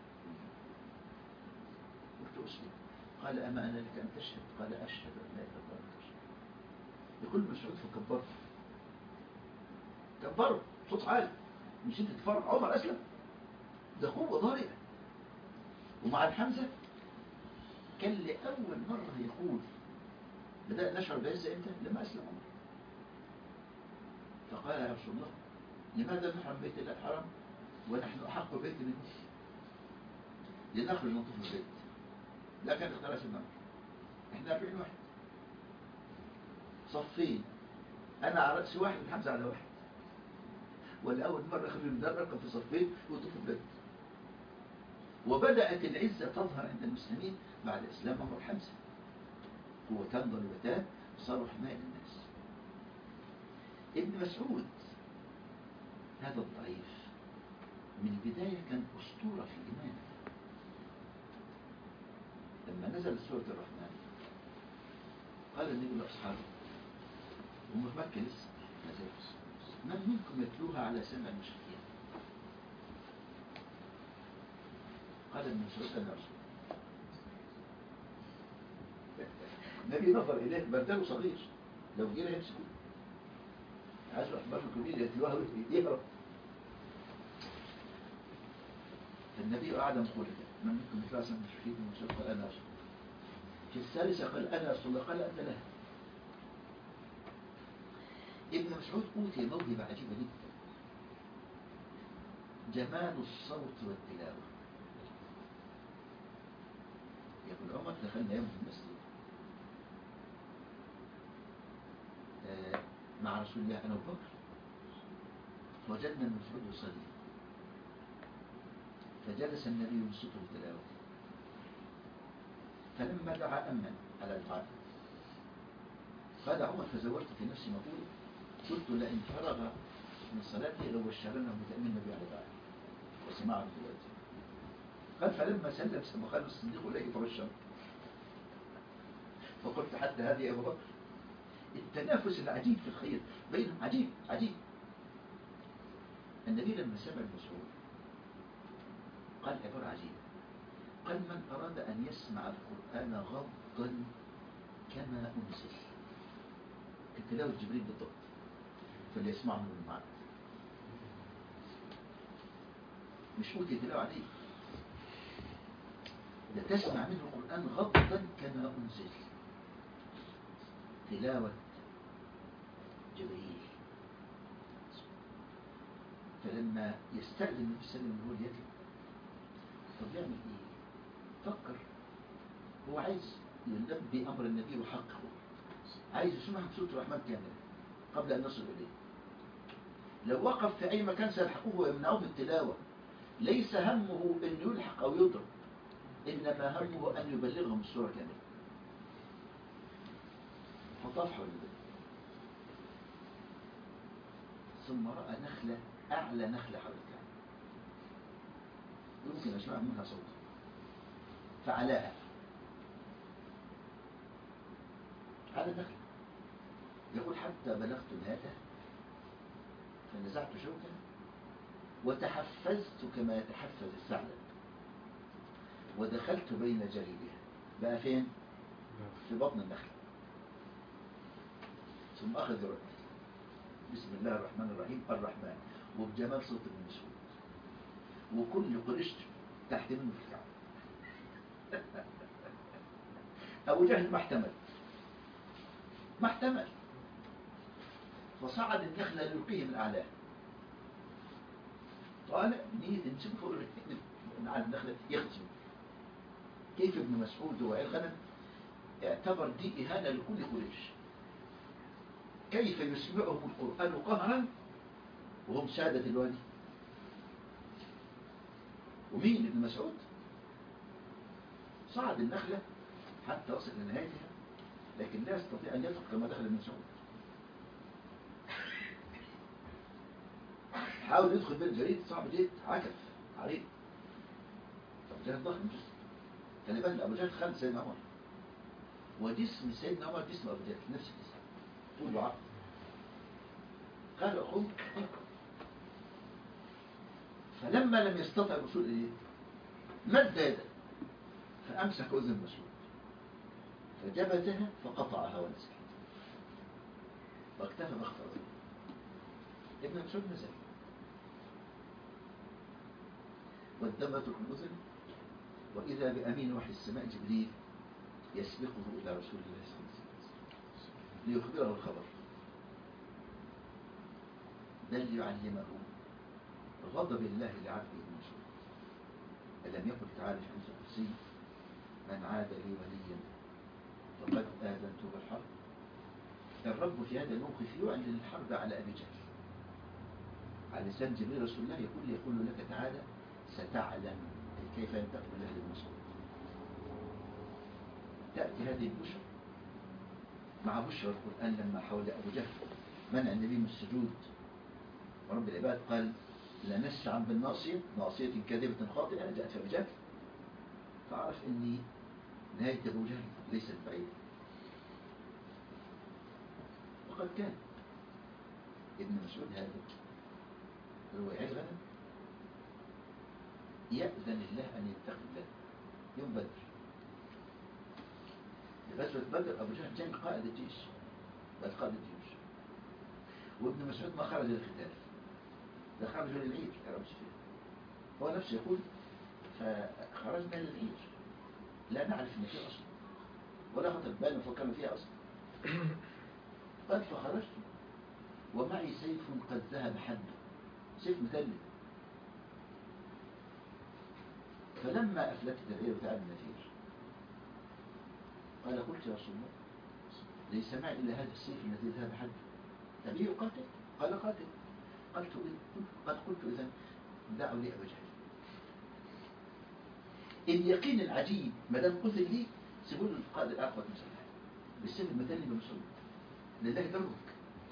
قلت أسلم. قال أما أنا لك أن تشهد؟ قال أشهد أن لا إله إلا الله وأن تشهد. يقول مسعود فكبرت كبرت صوت عالي. مش انت تتفرج عمر أسلم؟ ده قوة ضاربة. ومع الحمزة كان لأول مرة يقول بدأ نشعر بعزة امتى؟ لما أسلم عمر. فقال يا رسول الله لماذا نحرم بيت الله الحرام ونحن أحق بيت منه؟ لنخرج نطوف البيت. لا كان اختلاف النمر. احنا أربعين واحد صفين، أنا على رأس واحد والحمزة على واحد، والأول مرة أخرج من دار أركب في صفين وطوف البيت. وبدأت العزة تظهر عند المسلمين بعد إسلام عمر حمزة. قوتان ضربتان صاروا حماية للناس. ابن مسعود هذا الضعيف من البداية كان أسطورة في الإيمان. لما نزل سورة الرحمن قال النبي لأصحابه هم في مكة لسه من منكم يتلوها على سمع المشركين؟ قال ابن مسعود أنا رسول. النبي نظر إليه برداله صغير لو جينا يمسكه عايز أحبار الكبير يتلوها ويهرب. النبي قعد مقولة من منكم يتلوها سمع المشركين؟ ابن مسعود قال أنا رسول. في الثالثة قال أنا رسول الله. قال أنت لها. ابن مسعود أوتي موهبة عجيبة جدا، جمال الصوت والتلاوة. يقول عمر دخلنا يوم في المسجد آه مع رسول الله أنا وبكر، وجدنا ابن مسعود يصلي فجلس النبي ينصته بتلاوته، فلما دعا أمن على الدعاء قال عمر فزورت في نفسي مقولة قلت لئن فرغ من صلاته لو بشرنا بتأمين النبي على دعاء وسماعه دلوقتي. قال فلما سلم سمع قال الصديق إليه فبشر. فقلت حتى هذه يا أبو بكر التنافس العجيب في الخير بينهم عجيب عجيب. النبي لما سمع المسعود قال عبارة عجيبة، قال من أراد أن يسمع القرآن غضا كما أنزل كتلاوة جبريل بالضبط فليسمعه من معه. مش ممكن تلاوة عليه، إذا تسمع منه القرآن غضا كما أنزل تلاوة جبريل. فلما يستأذن النبي صلى الله عليه وسلم يقول يتلو طب يعمل ايه؟ فكر، هو عايز يلبي أمر النبي وحقه، عايز يسمع سورة الرحمن كاملة قبل أن نصل إليه. لو وقف في أي مكان سيلحقوه ويمنعوه من التلاوة. ليس همه أن يلحق أو يضرب، إنما همه أن يبلغهم السورة كاملة. فطاف حول البيت ثم رأى نخلة أعلى نخلة حول الكعبة يمكن أسمع منها صوت فعلاها على نخلة. يقول حتى بلغت نهايته فنزعت شوكا وتحفزت كما يتحفز الثعلب ودخلت بين جريدها. بقى فين؟ في بطن النخلة. ثم أخذ يرد بسم الله الرحمن الرحيم الرحمن وبجمال صوت ابن مسعود وكل قريش تحت منه في الكعبة. أبو جهل ما احتمل ما احتمل فصعد النخلة ليلقيه من أعلاه. قال نية نسيب فوق من على النخلة يخزم. كيف ابن مسعود وعي الغنم اعتبر دي إهانة لكل قريش. كيف يسمعهم القرآن قهرا وهم سادة الوادي؟ ومين ابن مسعود؟ صعد النخلة حتى وصل لنهايتها لكن لا يستطيع أن يدخل كما دخل ابن مسعود. حاول يدخل بالجريد صعب جدا عكف عريض. أبو جهل ضخم جسم. خلي بالك أبو جهل خالد سيدنا عمر وجسم سيدنا عمر جسم أبو جهل نفس الجسم طول وعرض. قال أخوه فلما لم يستطع الوصول إليه مد يده فأمسك أذن مسعود فجبتها فقطعها ونزل واكتفى بخطأ ابن مسعود نزل والدم يترك الأذن وإذا بأمين وحي السماء جبريل يسبقه إلى رسول الله صلى الله عليه وسلم ليخبره الخبر بل يعلمه غضب الله لعبده ابن مسعود. ألم يقل تعالى في حديث القدسي من عاد لي وليا فقد آذنته بالحرب. الرب في هذا الموقف يعلن الحرب على أبي جهل على لسان جبريل رسول الله يقول يقول لك تعالى ستعلم كيف ينتقم الله لابن مسعود. تأتي هذه البشرى مع بشرى القرآن لما حول أبو جهل منع النبي من السجود ورب العباد قال لنسعا بالناصية ناصية كاذبة خاطئة جاءت في أبو جهل فعرف أني نهاية أبو جهل ليست بعيدة. وقد كان ابن مسعود هذا رواية غنم يأذن الله أن يتخذ له يوم بدر. غزوة بدر أبو جهل كان قائد الجيش بل قائد الجيش وابن مسعود ما خرج للقتال ده خرج للعير يا رب سفيان. هو نفسه يقول فخرجنا للعير لا نعرف ان فيه اصلا ولا خطر بالنا فكرنا فيها اصلا. قال فخرجت ومعي سيف قد ذهب حده سيف مثلث. فلما افلتت العير وتعب النفير قال قلت يا رسول الله ليس معي الا هذا السيف الذي ذهب حده تبيه يقاتل؟ قال قاتل. قلت قد قلت اذا دعوا لي ابا جهل. اليقين العجيب ما دام قتل لي سيبوا له القائد الاقوى المسلح بالسيف المثلي بمسعود لله درك.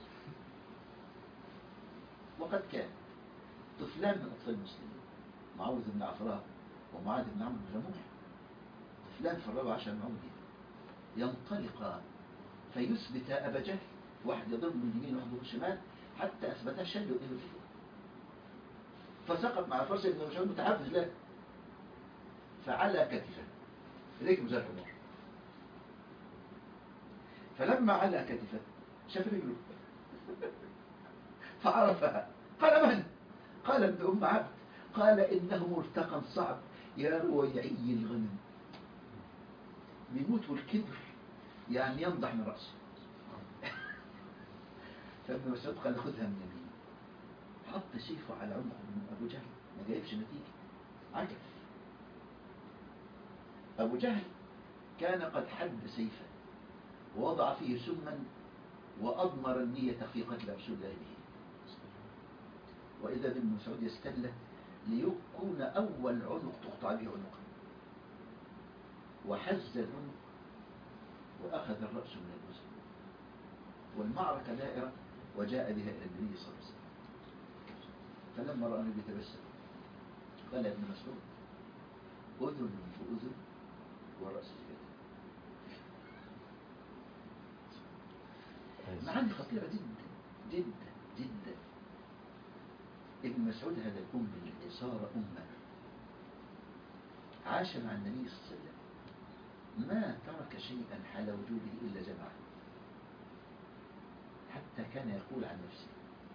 وقد كان طفلان من اطفال المسلمين معوذ بن عفراء ومعاذ بن عمرو بن جموح طفلان في الرابع عشر من عمره ينطلقان فيثبت ابا جهل واحد يضرب من اليمين وواحد من الشمال حتى اثبتها شد وانه فيه فسقط مع فرس ابن مسعود متحفز له فعلى كتفه رجله زي الحمار. فلما على كتفه شاف رجله فعرفها قال من؟ قال ابن ام عبد قال انه مرتقى صعب يا رويعي الغنم بيموت والكبر يعني ينضح من راسه. فابن مسعود قال خذها من يمين حط سيفه على عنقه من ابو جهل ما جايبش نتيجه عجب. ابو جهل كان قد حد سيفا ووضع فيه سما واضمر النيه في قتل رسول الله به واذا بن مسعود يستله ليكون اول عنق تقطع به عنقه وحز العنق واخذ الراس من الجزء والمعركه دائره وجاء بها الى النبي صلى الله عليه وسلم. فلما راى النبي تبسم قال يا ابن مسعود اذن باذن والراس في يده. معاني خطيره جدا جدا جدا. ابن مسعود هذا الام الذي صار امه عاش مع النبي صلى الله عليه وسلم ما ترك شيئا حال وجوده الا جمعه حتى كان يقول عن نفسه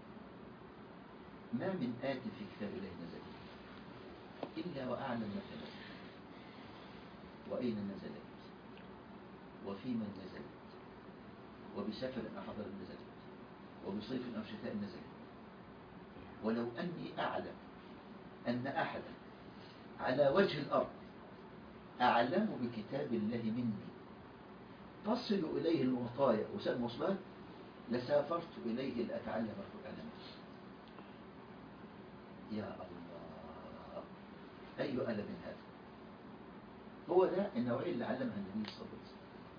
ما من آية في كتاب الله نزلت إلا وأعلم متى نزلت وأين نزلت وفي من نزلت وبسفر أم حضر نزلت وبصيف أم شتاء نزلت ولو أني أعلم أن أحدا على وجه الأرض أعلم بكتاب الله مني تصل إليه الوطايا وسائل المواصلات لسافرت إليه لأتعلم القرآن منه. يا الله أي ألم هذا. هو ده النوعية اللي علمها النبي صلى الله عليه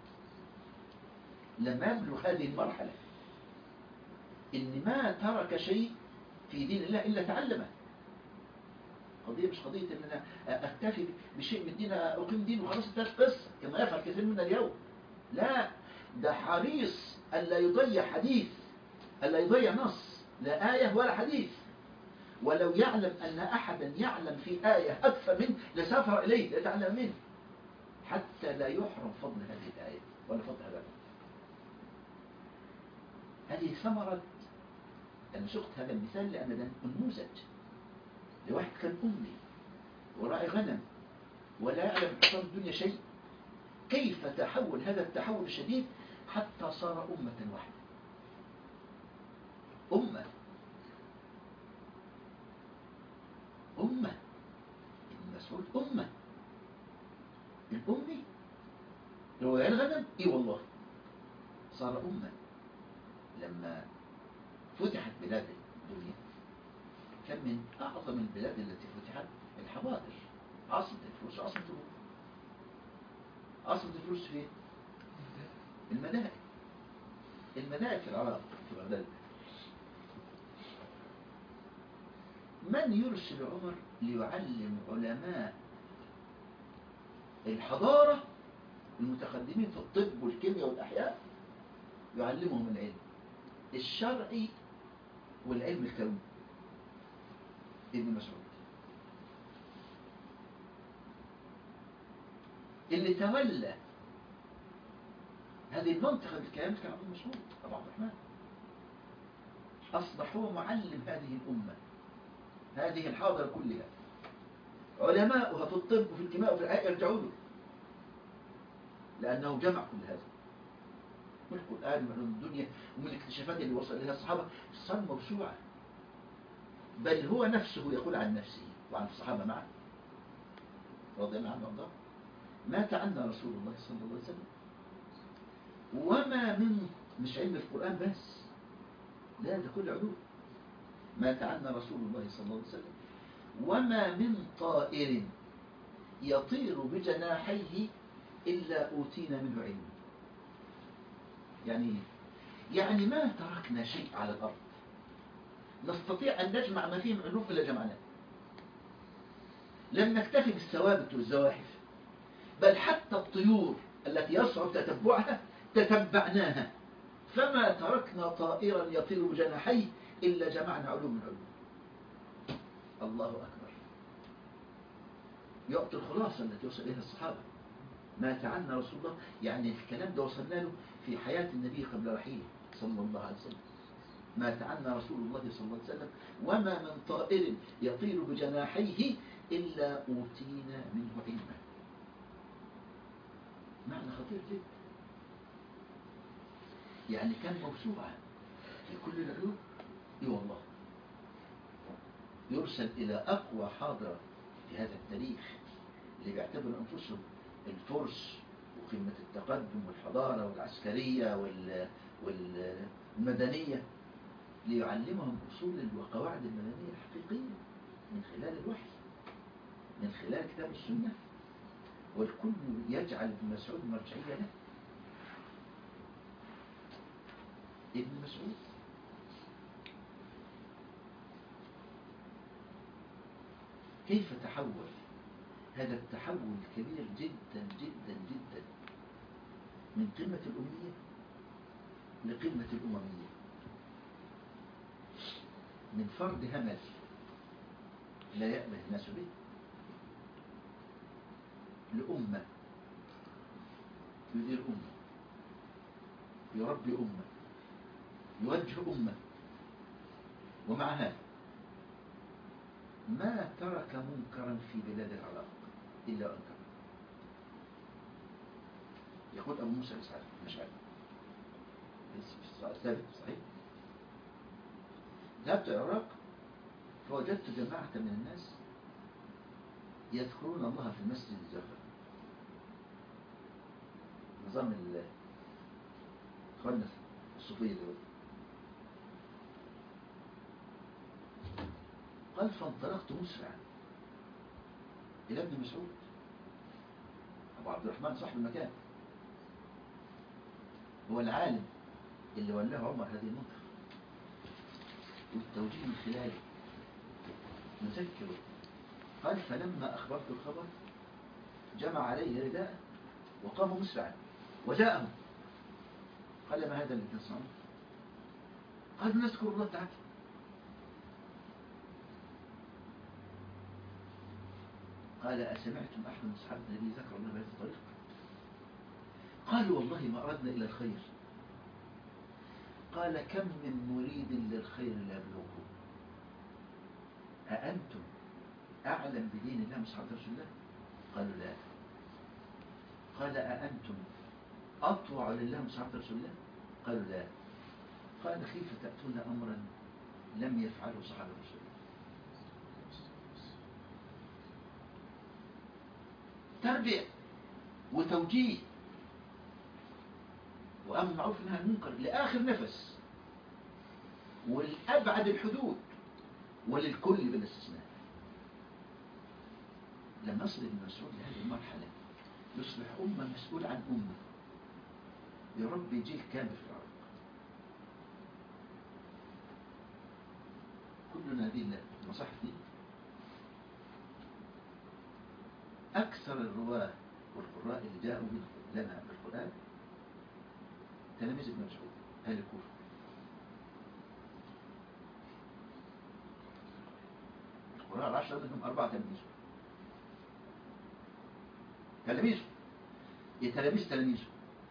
وسلم لما يبلغ هذه المرحلة إن ما ترك شيء في دين الله إلا تعلمه. قضية مش قضية إن أنا أكتفي بشيء من دين أقيم دين وخلاص انتهت قصة كما يفعل كثير منا اليوم. لا ده حريص ألا يضيع حديث ألا يضيع نص لا آية ولا حديث ولو يعلم أن أحدا يعلم في آية أكثر منه لسافر إليه ليتعلم منه، حتى لا يحرم فضل هذه الآية ولا فضل هذا. هذه ثمرة. أنا سقت هذا المثال لأن ده نموذج لواحد كان أمي وراعي غنم ولا يعلم أسرار الدنيا شيء، كيف تحول هذا التحول الشديد حتى صار أمة واحدة. أمة أمة ابن مسعود أمة. الأمي هو الغنم إيه والله صار أمة. لما فتحت بلاد الدنيا كان من أعظم البلاد التي فتحت الحواضر، عاصمة الفلوس عاصمة الروم. عاصمة الفلوس فين؟ المدائن. المدائن في العراق في بغداد. من يرسل عمر ليعلم علماء الحضارة المتقدمين في الطب والكيمياء والأحياء، يعلمهم العلم الشرعي والعلم الكوني؟ ابن مسعود. اللي تولى هذه المنطقة بالكامل كان ابن مسعود أبو عبد الرحمن. أصبح هو معلم هذه الأمة، هذه الحاضرة كلها. علماؤها في الطب وفي الكيمياء وفي الأحياء يرجعوا له، لأنه جمع كل هذا من القرآن ومن الدنيا ومن الاكتشافات اللي وصل إليها الصحابة. صار موسوعة، بل هو نفسه يقول عن نفسه وعن الصحابة معه رضي الله عنهم وارضاهم: مات عنا رسول الله صلى الله عليه وسلم وما من، مش علم القرآن بس، لا ده كل علوم. مات عنا رسول الله صلى الله عليه وسلم وما من طائر يطير بجناحيه إلا أوتينا منه علم. يعني يعني ما تركنا شيء على الأرض نستطيع أن نجمع ما فيه من علوم إلا جمعناه. لم نكتفي بالثوابت والزواحف، بل حتى الطيور التي يصعب تتبعها تتبعناها، فما تركنا طائرا يطير بجناحيه إلا جمعنا علوم من علوم. الله أكبر. يعطي الخلاصة التي وصل إليها الصحابة. مات عنا رسول الله، يعني الكلام ده وصلنا له في حياة النبي قبل رحيله صلى الله عليه وسلم. مات عنا رسول الله صلى الله عليه وسلم وما من طائر يطير بجناحيه إلا أوتينا منه علما. معنى خطير جدا. يعني كان موسوعة في كل العلوم. اي والله يرسل إلى أقوى حاضرة في هذا التاريخ اللي بيعتبروا أنفسهم الفرس وقمة التقدم والحضارة والعسكرية والمدنية، ليعلمهم أصول وقواعد المدنية الحقيقية من خلال الوحي، من خلال كتاب السنة، والكل يجعل ابن مسعود مرجعية له. ابن مسعود كيف تحول هذا التحول الكبير جدا جدا جدا من قمة الأمية لقمة الأممية، من فرد همل لا يأبه الناس به لأمة يدير أمة، يربي أمة، يوجه أمة. ومع هذا ما ترك منكرا في بلاد العراق إلا أنكر. يقول أبو موسى الأشعري مشعري ثابت صحيح: ذهبت العراق فوجدت جماعة من الناس يذكرون الله في المسجد الزهرة. نظام الخنة الصوفية دول. قال: فانطلقت مسرعا إلى ابن مسعود أبو عبد الرحمن صاحب المكان، هو العالم اللي ولاه عمر هذه المنطقة والتوجيه من خلاله نذكره. قال: فلما أخبرت الخبر جمع عليه رداء وقام مسرعا وجاءهم. قال: ما هذا اللي تصنعون؟ قال: نذكر الله تعالى. قال أسمعتم أحد من أصحاب النبي ذكر الله بهذه الطريقة؟ قالوا والله ما أردنا إلى الخير. قال كم من مريد للخير لا يبلغه. أأنتم أعلم بدين الله من صحابة رسول الله؟ قالوا لا. قال أأنتم أطوع لله من صحابة رسول الله؟ قالوا لا. قال كيف تأتون أمرا لم يفعله صحابة رسول الله؟ تربية وتوجيه وأمر معروف ونهي عن المنكر لآخر نفس والأبعد الحدود وللكل بلا استثناء. لما نصل ابن مسعود لهذه المرحلة يصبح أمة مسؤول عن أمة، يربي جيل كامل في العراق. كلنا هذه المصاحف دي أكثر الرواة والقراء اللي جاءوا لنا بالقرآن تلاميذ ابن مسعود أهل الكوفة. القراء العشرة منهم أربعة تلاميذ تلاميذه يا تلاميذ تلاميذه.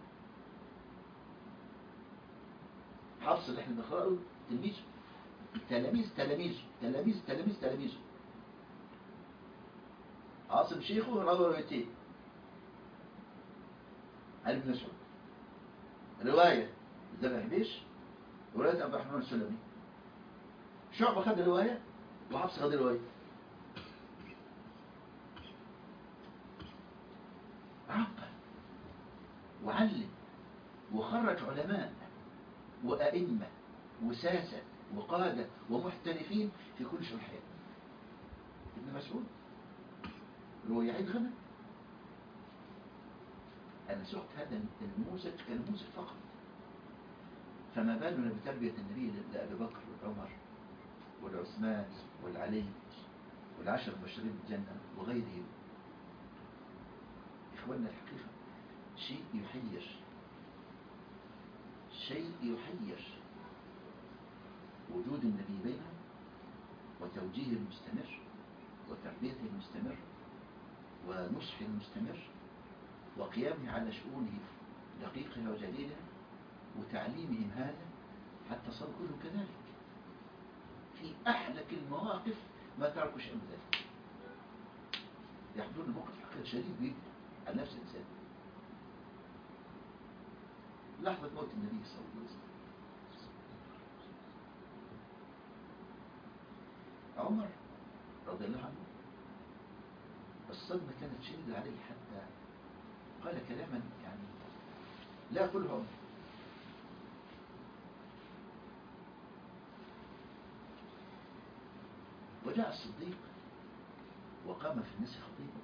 حفص اللي احنا بنقرأه تلميذه، تلاميذ تلاميذه تلاميذ تلاميذ تلاميذه. عاصم شيخه روى روايتين عن ابن مسعود، رواية ذبح بيش ورواية عبد الرحمن السلمي. شعبة خد رواية وحفص خد رواية. عقل وعلم وخرج علماء وأئمة وساسة وقادة ومحترفين في كل شيء الحياة. ابن مسعود رواية عيد غنم. أنا سقت هذا النموذج كنموذج فقط، فما بالنا بتربية النبي لأبي بكر وعمر والعثمان والعلي والعشر المبشرين بالجنة وغيرهم. إخواننا الحقيقة شيء يحير، شيء يحير وجود النبي بينهم وتوجيه المستمر وتربيته المستمر ونصحه المستمر وقيامه على شؤونه دقيقها وجليلها وتعليمهم هذا حتى صار كله كذلك. في أحلك المواقف ما تركوا شيء من ذلك. يحضرون موقف حقيقي شديد جدا على نفس الإنسان. لحظة موت النبي صلى الله عليه وسلم عمر رضي الله عنه الصدمة كانت شديدة عليه حتى قال كلاما يعني لا يقوله عمر. وجاء الصديق وقام في الناس خطيبا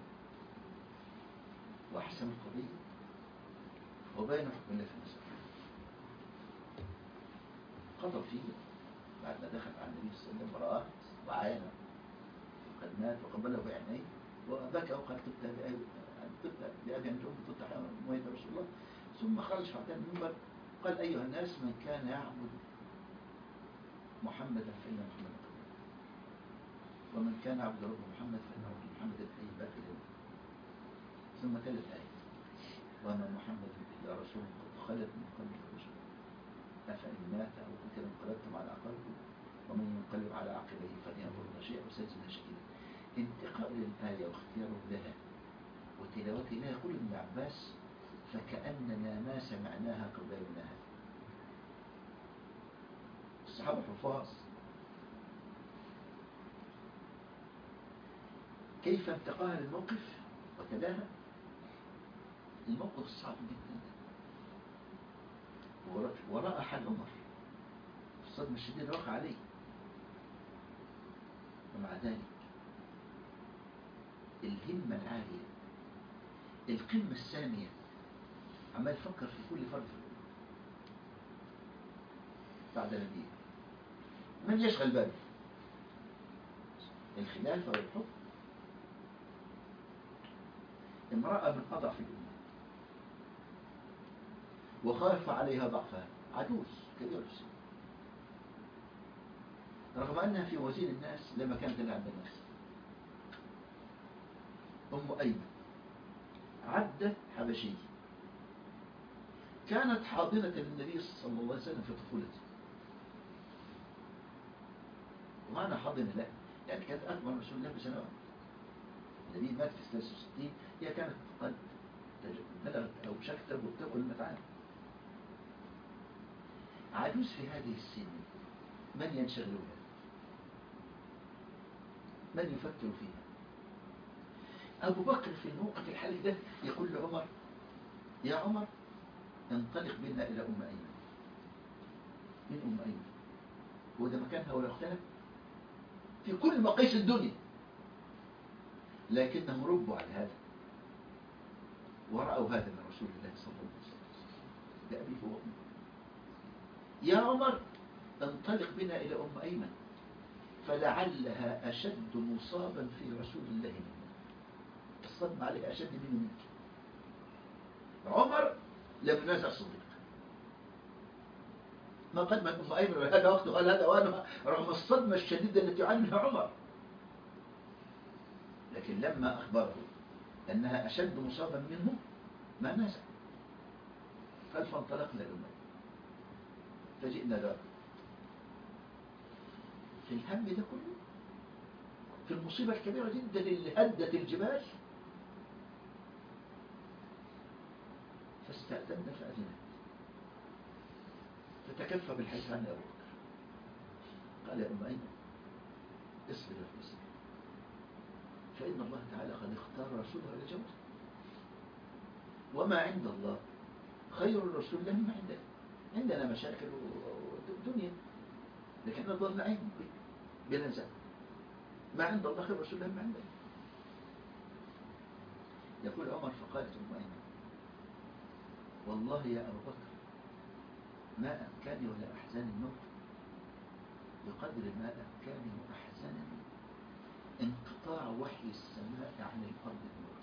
وأحسن القضية وبين حكم الله في الناس. خطب فيه بعد ما دخل على النبي صلى الله عليه وسلم ورآه وعاين قد مات وقبله بعينيه وبكى وقال تبت بأبي أنت أمي تبت مويت رسول الله. ثم خرج فاعتان المنبر قال أيها الناس من كان يعبد محمدا فإن محمدا قد مات ومن كان عبد رب محمد فإن رب محمد الحي باقي له. ثم تلت آية وما محمد إلا رسول قد خلت من قبله الرسل أفإن مات أو قتل انقلبتم على أعقابكم ومن ينقلب على عقبيه فلن يضر شيئا وسيجزي شيئا. انتقاء للآية واختياره لها وتلاوته لها يقول ابن عباس فكأننا ما سمعناها قبلناها. الصحابة حفاظ كيف انتقاها للموقف وتلاها الموقف الصعب جدا ورأى حال عمر الصدمة الشديدة وقع عليه. ومع ذلك الهمة العالية القمة السامية عمال يفكر في كل فرد في الأمة بعد نبيه. من يشغل باله الخلافة والحكم؟ امرأة من أضعف الأمة وخاف عليها ضعفها عجوز كبير السن رغم أنها في وزير الناس لما كانت لها عند الناس. أم أيمن عبدة حبشية، كانت حاضنة للنبي صلى الله عليه وسلم في طفولته. ومعنى حاضنة لا يعني كانت أكبر من رسول الله بسنوات. النبي مات في ثلاثة وستين، هي كانت قد بلغت أو شكت وتقل المتعامل. عجوز في هذه السن، من ينشغل بها؟ من يفكر فيها؟ أبو بكر في الموقف الحالي ده يقول لعمر: يا عمر انطلق بنا إلى أم أيمن. من أم أيمن؟ وده مكانها ولا اختلف في كل مقاييس الدنيا، لكنهم ربوا على هذا ورأوا هذا من رسول الله صلى الله عليه وسلم بأبيه وأمه. يا عمر انطلق بنا إلى أم أيمن فلعلها أشد مصابا في رسول الله منه. الصدمة عليها أشد منه منك. عمر لم ينازع الصديق، ما قدم أم أيمن وهذا وقته قال هذا وأنا، رغم الصدمة الشديدة التي يعاني منها عمر، لكن لما أخبره أنها أشد مصابا منه ما نازع، قال فانطلقنا لأم فجئنا له في الهم ده كله، في المصيبة الكبيرة جدا اللي هدت الجبال، فاستأذنا فأذنت، فتكفى بالحديث عن أبو بكر. قال يا أم أيمن اصبر يا فلسطين، فإن الله تعالى قد اختار رسوله لجوزه، وما عند الله خير الرسول له ما عندنا. عندنا مشاكل ودنيا، لكن نظل نعيم بلا زال. ما عند الله خير الرسول له ما عندنا. يقول عمر فقالت أم أيمن: والله يا أبو بكر ما أبكاني ولا أحزاني الموت بقدر ما أبكاني وأحزنني انقطاع وحي السماء عن الأرض الموت.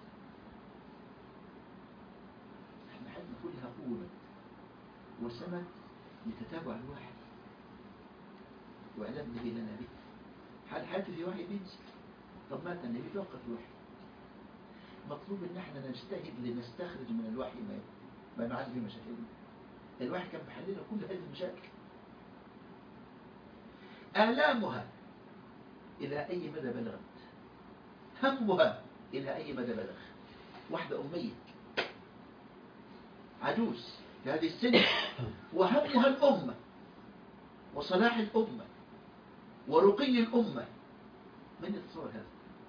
احنا حياتنا كلها قوة وسمت لتتابع الوحي وإعلام النبي لنا به. حال حياتي في وحي بينزل، طب مات النبي توقف الوحي. مطلوب ان احنا نجتهد لنستخرج من الوحي ما ما نعالج به مشاكلنا. الوحي كان بيحللنا كل هذه المشاكل. آلامها إلى أي مدى بلغت؟ همها إلى أي مدى بلغ؟ واحدة أمية عجوز في هذه السن، وهمها الأمة وصلاح الأمة ورقي الأمة. من يتصور هذا؟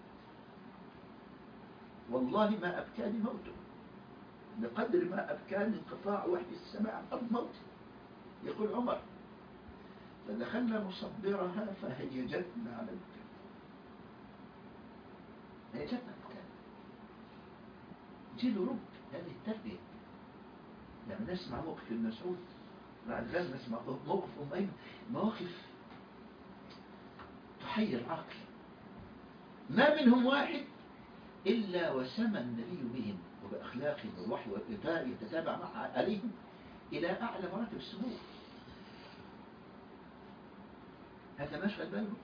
والله ما أبكاني موته بقدر ما أبكاني انقطاع وحي السماء عن أرض موته. يقول عمر: فدخلنا نصبرها فهيجتنا على البكاء. هيجتنا البكاء. جيل رب هذه التربية. لما نسمع موقف ابن مسعود بعد ذلك نسمع موقف أم أيمن، مواقف تحير العقل. ما منهم واحد إلا وسمى النبي بهم وبأخلاقهم والوحي يتتابع مع عليهم إلى أعلى مراتب السمو. هذا مشغل بالهم،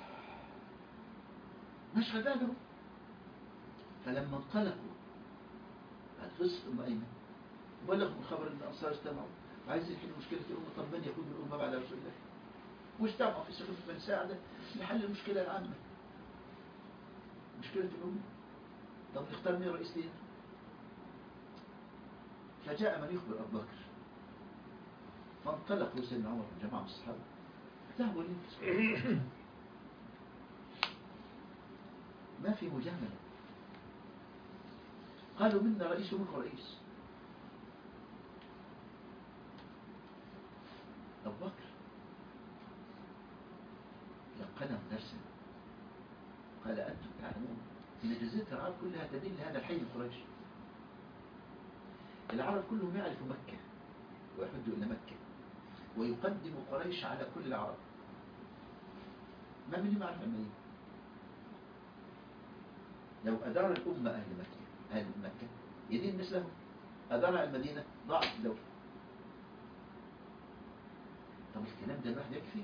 مشغل بالهم. فلما انطلقوا بعد قصة أم أيمن بلغوا الخبر أن الأنصار اجتمعوا وعايزين يحلوا مشكلة الأمة. طب من يكون الأمة بعد رسول الله؟ واجتمعوا في سقف من ساعدة لحل المشكلة العامة، مشكلة الأمة. طب نختار مين رئيس لينا؟ فجاء من يخبر أبو بكر، فانطلقوا سيدنا عمر وجماعة من الصحابة ذهبوا للنسبة. ما في مجاملة. قالوا منا رئيس ومنكم رئيس. أبو بكر لقنهم درسا، قال أنتم تعلمون إن جزيرة العرب كلها تدين لهذا الحي من قريش. العرب كلهم يعرفوا مكة ويحدوا إلى مكة ويقدم قريش على كل العرب. ما من يعرف المدينة. لو أدار الأمة أهل مكة أهل مكة يدين مثلهم، أدار المدينة ضاعت الدولة. طب الكلام ده الواحد يكفي؟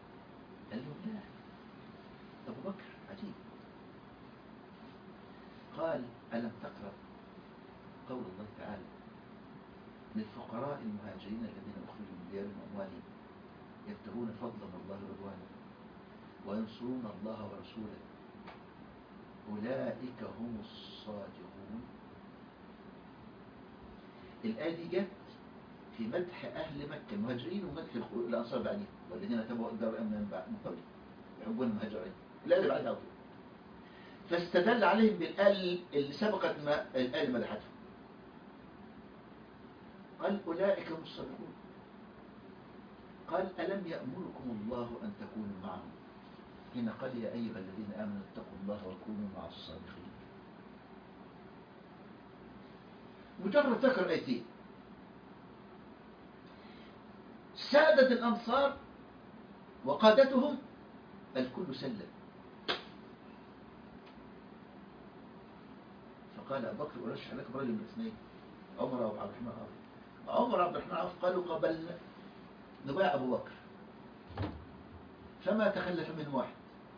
قال لهم لا. أبو بكر عجيب. قال ألم تقرأ قول الله تعالى للفقراء المهاجرين الذين أخرجوا من ديارهم وأموالهم يبتغون فضلا من الله ورضوانه وينصرون الله ورسوله أولئك هم الصادقون. الآية دي جت في مدح أهل مكة المهاجرين ومدح الأنصار بعدين والذين تبعوا الدار الأمن من قبل يحبون المهاجرين. الآية اللي بعدها فاستدل عليهم بالآية اللي سبقت ما الآية اللي مدحتهم. قال أولئك هم الصادقون. قال ألم يأمركم الله أن تكونوا معهم حين قال يا أيها الذين آمنوا اتقوا الله وكونوا مع الصادقين. مجرد ذكر آيتين سادة الأنصار وقادتهم الكل سلم. فقال أبو بكر أرشح لكم رجل من اثنين عمر أو عبد الرحمن عوف. عمر عبد الرحمن عوف قالوا قبلنا نبايع أبو بكر فما تخلف من واحد.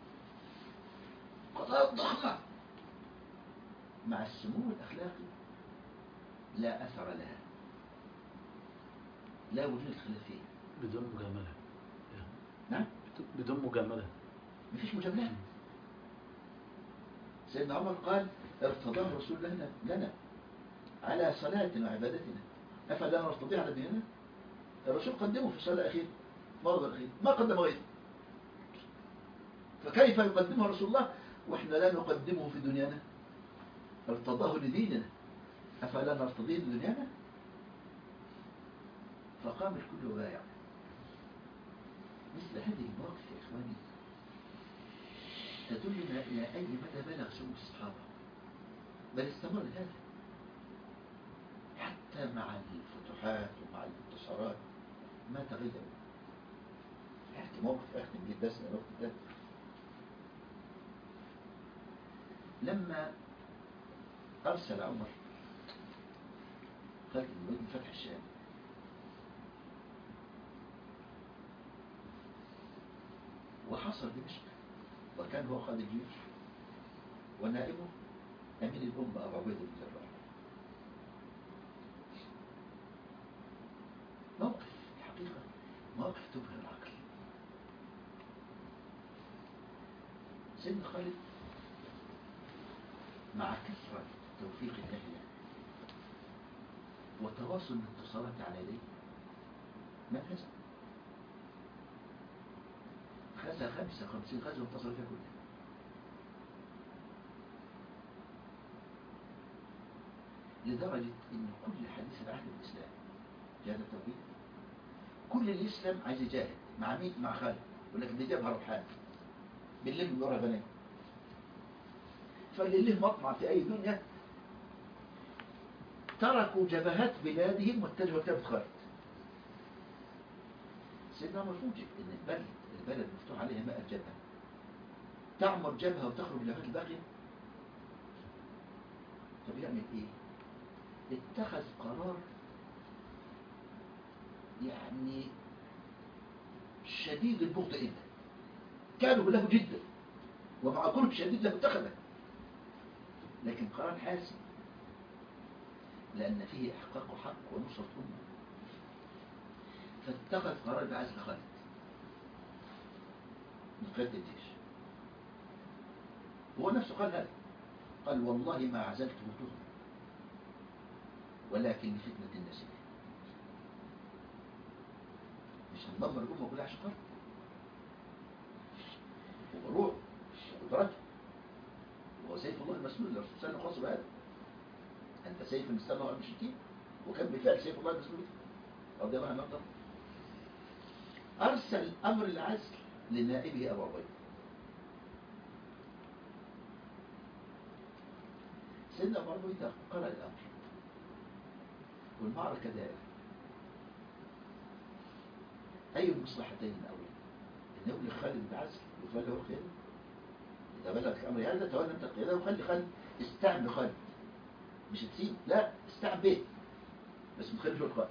قضايا ضخمة مع السمو الأخلاقي لا أثر لها، لا وجود الخلافية بدون مجاملة. نعم بدون مجاملة مفيش مجاملات. سيدنا عمر قال ارتضاه رسول الله لنا على صلاتنا وعبادتنا أفلا نرتضيه على ديننا. الرسول قدمه في الصلاة الأخيرة مرض الأخير ما قدم غيره، فكيف يقدمه رسول الله وإحنا لا نقدمه في دنيانا؟ ارتضاه لديننا أفلا نرتضيه لدنيانا. فقام الكل بايع. مثل هذه المواقف يا إخواني تدلنا إلى أي مدى بلغ سلوك الصحابة، بل استمر هذا حتى مع الفتوحات ومع الانتصارات ما تغيروا. حتى موقف أختم جدا سنة الوقت ده لما أرسل عمر خالد بن الوليد فتح الشام وحصر دمشق وكان هو قائد الجيش ونائبه أمين الأمة أبو عبيدة بن الجراح. موقف الحقيقة مواقف تبهر العقل. سيدنا خالد مع كثرة توفيق الله له وتواصل الانتصارات على يديه ما هزم. غزا خمسة وخمسين غزوة انتصر فيها كلها. لدرجة ان كل حديث العهد بالاسلام جهاد التوحيد كل اللي يسلم عايز يجاهد مع مين؟ مع خالد. ولكن دي جابها روحان بالليل من ورا بنات. فاللي له مطمع في اي دنيا تركوا جبهات بلادهم واتجهوا لكتابة خالد. سيدنا عمر فوجئ ان البلد البلد مفتوح عليها مائة جبهة تعمر جبهة وتخرج الجبهات الباقية. طب يعمل ايه؟ اتخذ قرار يعني شديد البغض إليه، كانوا له جدا ومع كل شديد له اتخذه، لكن قرار حاسم لأن فيه إحقاق حق ونصرة أمة. فاتخذ قرار بعزل خالد من قيادة الجيش. هو نفسه قال هذا، قال والله ما عزلته تهمة ولكن لفتنة الناس مش هندمر الأمة كلها عشان خالد وروح وقدرته. وهو سيف الله المسلول الرسول صلى الله عليه وسلم بهذا أنت سيف المستمع والمشركين، وكان بالفعل سيف الله المسلول رضي الله عنه. أرسل أمر العزل لنائبه أبو عبيدة. سيدنا أبو عبيدة قرأ الأمر والمعركة دائرة، أي المصلحتين أولى؟ أن يبلغ خالد بالعزل ويتولى هو القيادة. إذا بلغ أمر هذا تولى أنت القيادة وخلي خالد استعن بخالد، مش تسيب، لا استعن به بس ما تخليش هو القائد.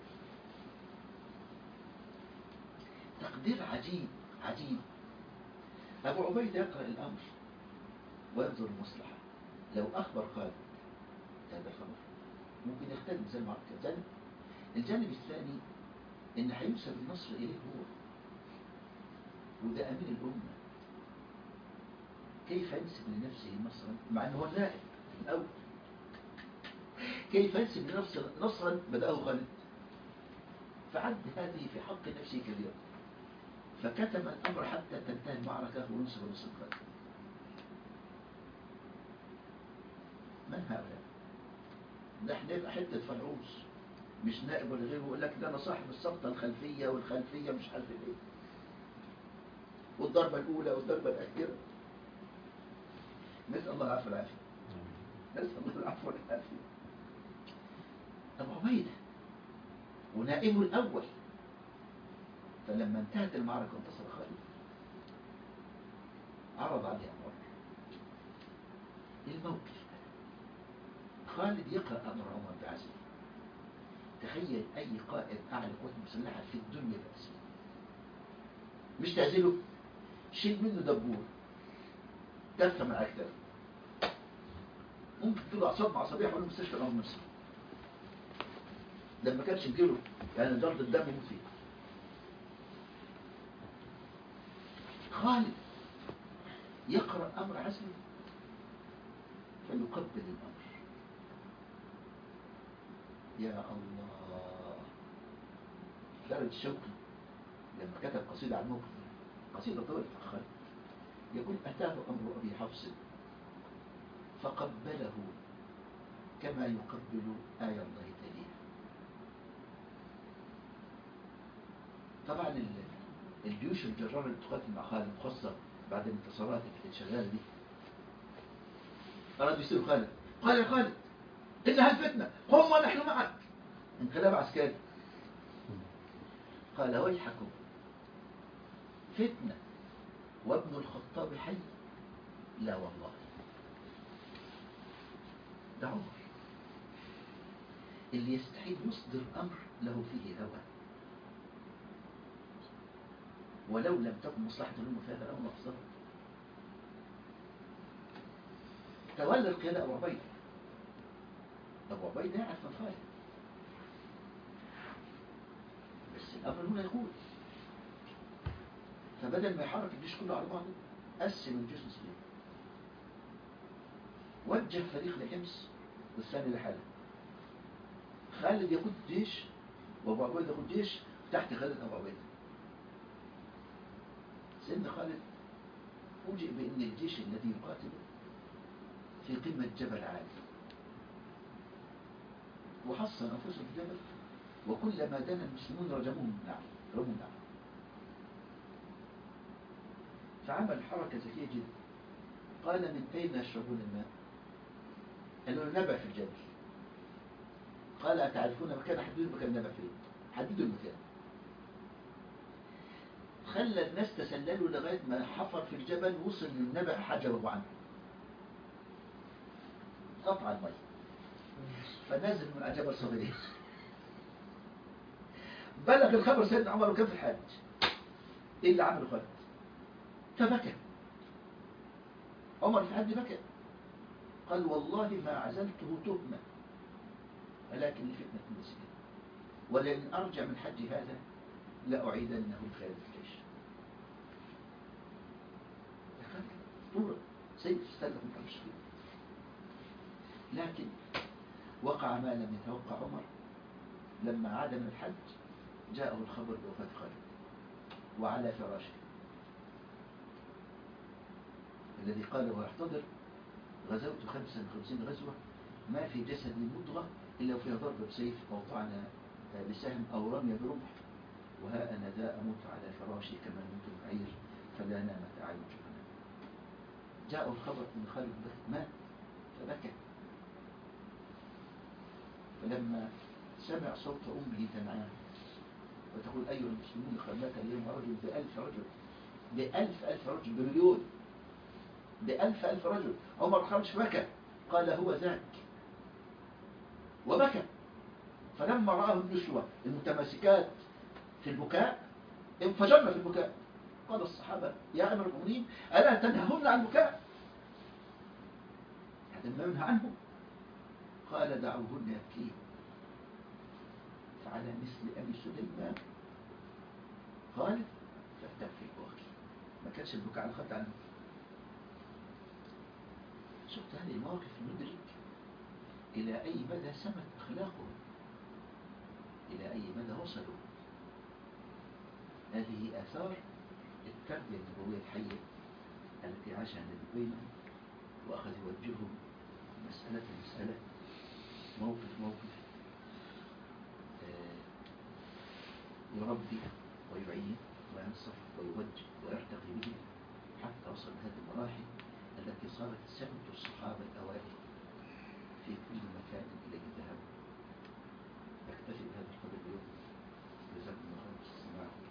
تقدير عجيب عجيب. أبو عبيدة يقرأ الأمر وينظر المصلحة لو أخبر خالد هذا الخبر ممكن يختلف زي المعركة. الجانب الجانب الثاني إن هينسب النصر إليه هو، وده أمين الأمة، كيف ينسب لنفسه نصرا مع أنه هو النائب الأول؟ كيف ينسب لنفسه نصرا بدأه خالد؟ فعد هذه في حق نفسه كبيرة، فكتم الأمر حتى تنتهي المعركة ونصر نصر خالد. من هؤلاء؟ نحن نبقى حتة فلعوس مش نائب ولا غيره، يقول لك ده أنا صاحب السلطة الخلفية والخلفية مش عارف إيه، والضربة الأولى والضربة الأخيرة. نسأل الله العفو والعافية. نسأل الله العفو والعافية. أبو عبيدة ونائبه الأول، فلما انتهت المعركة وانتصر خالد عرض عليه أمر الموقف. خالد يقرأ أمر عمر بعزله. تخيل أي قائد أعلى قوات مسلحة في الدنيا بأسره، مش تعزله، شيل منه دبور دفع من أكتر، ممكن تطلع صدمة عصبية حول المستشفى الأمر نفسه لما كانش يجيله يعني جرد الدم يموت فيه. خالد يقرأ أمر عزله فيقبل الأمر. يا الله. خالد الشوقي لما كتب قصيدة عن الموقف، قصيدة طويلة خالد، يقول أتاه أمر أبي حفص فقبله كما يقبل آية الله تليه. طبعا الجيوش الجرارة اللي تقاتل مع خالد خاصة بعد الانتصارات الشغالة دي أرادوا يسيروا خالد، قال يا خالد إنها الفتنة قم ونحن معك. انقلاب عسكري. قال ويحكم فتنة وابن الخطاب حي؟ لا والله. ده عمر اللي يستحيل يصدر أمر له فيه هوى، ولو لم تكن مصلحة الأمة في هذا الأمر أفضل. تولى القيادة أبو عبيدة. أبو عبيدة يعرف من خالد، بس الأمر هنا يقول، فبدل ما يحرك الجيش كله على بعضه قسم الجيش نصفين، وجه فريق لحمص والثاني لحلب. خالد يقود جيش وابو عبيدة يقود جيش تحت خالد ابو عبيدة. سيدنا خالد فوجئ بان الجيش الذي يقاتله في قمة جبل عالي، وحصن انفسهم في الجبل، وكلما دنا المسلمون رجموهم نعم رموا نعم. فعمل حركة ذكية جدا، قال من أين يشربون الماء؟ قالوا نبع في الجبل. قال أتعرفون مكان؟ حددوا مكان نبع فين، حددوا المكان. خلى الناس تسللوا لغاية ما حفر في الجبل، وصل للنبع حجبه عنه، قطع الماء، فنزل من جبل صغيرين. بلغ الخبر سيدنا عمر وكان في الحاج. ايه اللي عمله خالد؟ فبكى عمر في الحاج، بكى قال والله ما عزلته تهمة ولكن لفتنة المسلمين، ولئن أرجع من حج هذا لأعيدنه خارج الجيش. طورة سيف استلف من المشركين. لكن وقع ما لم يتوقع عمر. لما عاد من الحج جاءه الخبر بوفاة خالد وعلى فراشه الذي قال وهو يحتضر غزوت خمسا وخمسين غزوة ما في جسدي مضغة إلا وفيها ضرب بسيف أو طعن بسهم أو رمي برمح، وها أنا ذا أموت على فراشي كما نمت البعير فلا نامت أعين جهنم. جاءه الخبر من خالد مات فبكى. فلما سمع صوت أمه تنعاه وتقول أيها المسلمون خلت اليوم رجل بألف رجل، بألف ألف رجل، بمليون، بألف ألف رجل. عمر خرج بكى قال هو ذاك، وبكى. فلما رآه النسوة المتماسكات في البكاء انفجرنا في البكاء. قال الصحابة يا أمير المؤمنين ألا تنهون عن البكاء؟ ما ينهى عنه. قال دعوهن يبكين، فعلى مثل أبي سليمان قال فلتبكي وأبكي، ما كانش البكاء على الخد عنه. شفت هذه المواقف ندرك إلى أي مدى سمت أخلاقه، إلى أي مدى وصلوا. هذه آثار التربية النبوية الحية التي عاشها النبي بينهم، وأخذ يوجههم مسألة مسألة، موقف موقف، آه يربي ويعين وينصف ويوجه ويرتقي به، حتى وصل هذه المراحل التي صارت سمت الصحابة الأوائل في كل مكان إليه ذهب. أكتفي بهذا القدر اليوم. جزاكم الله خير.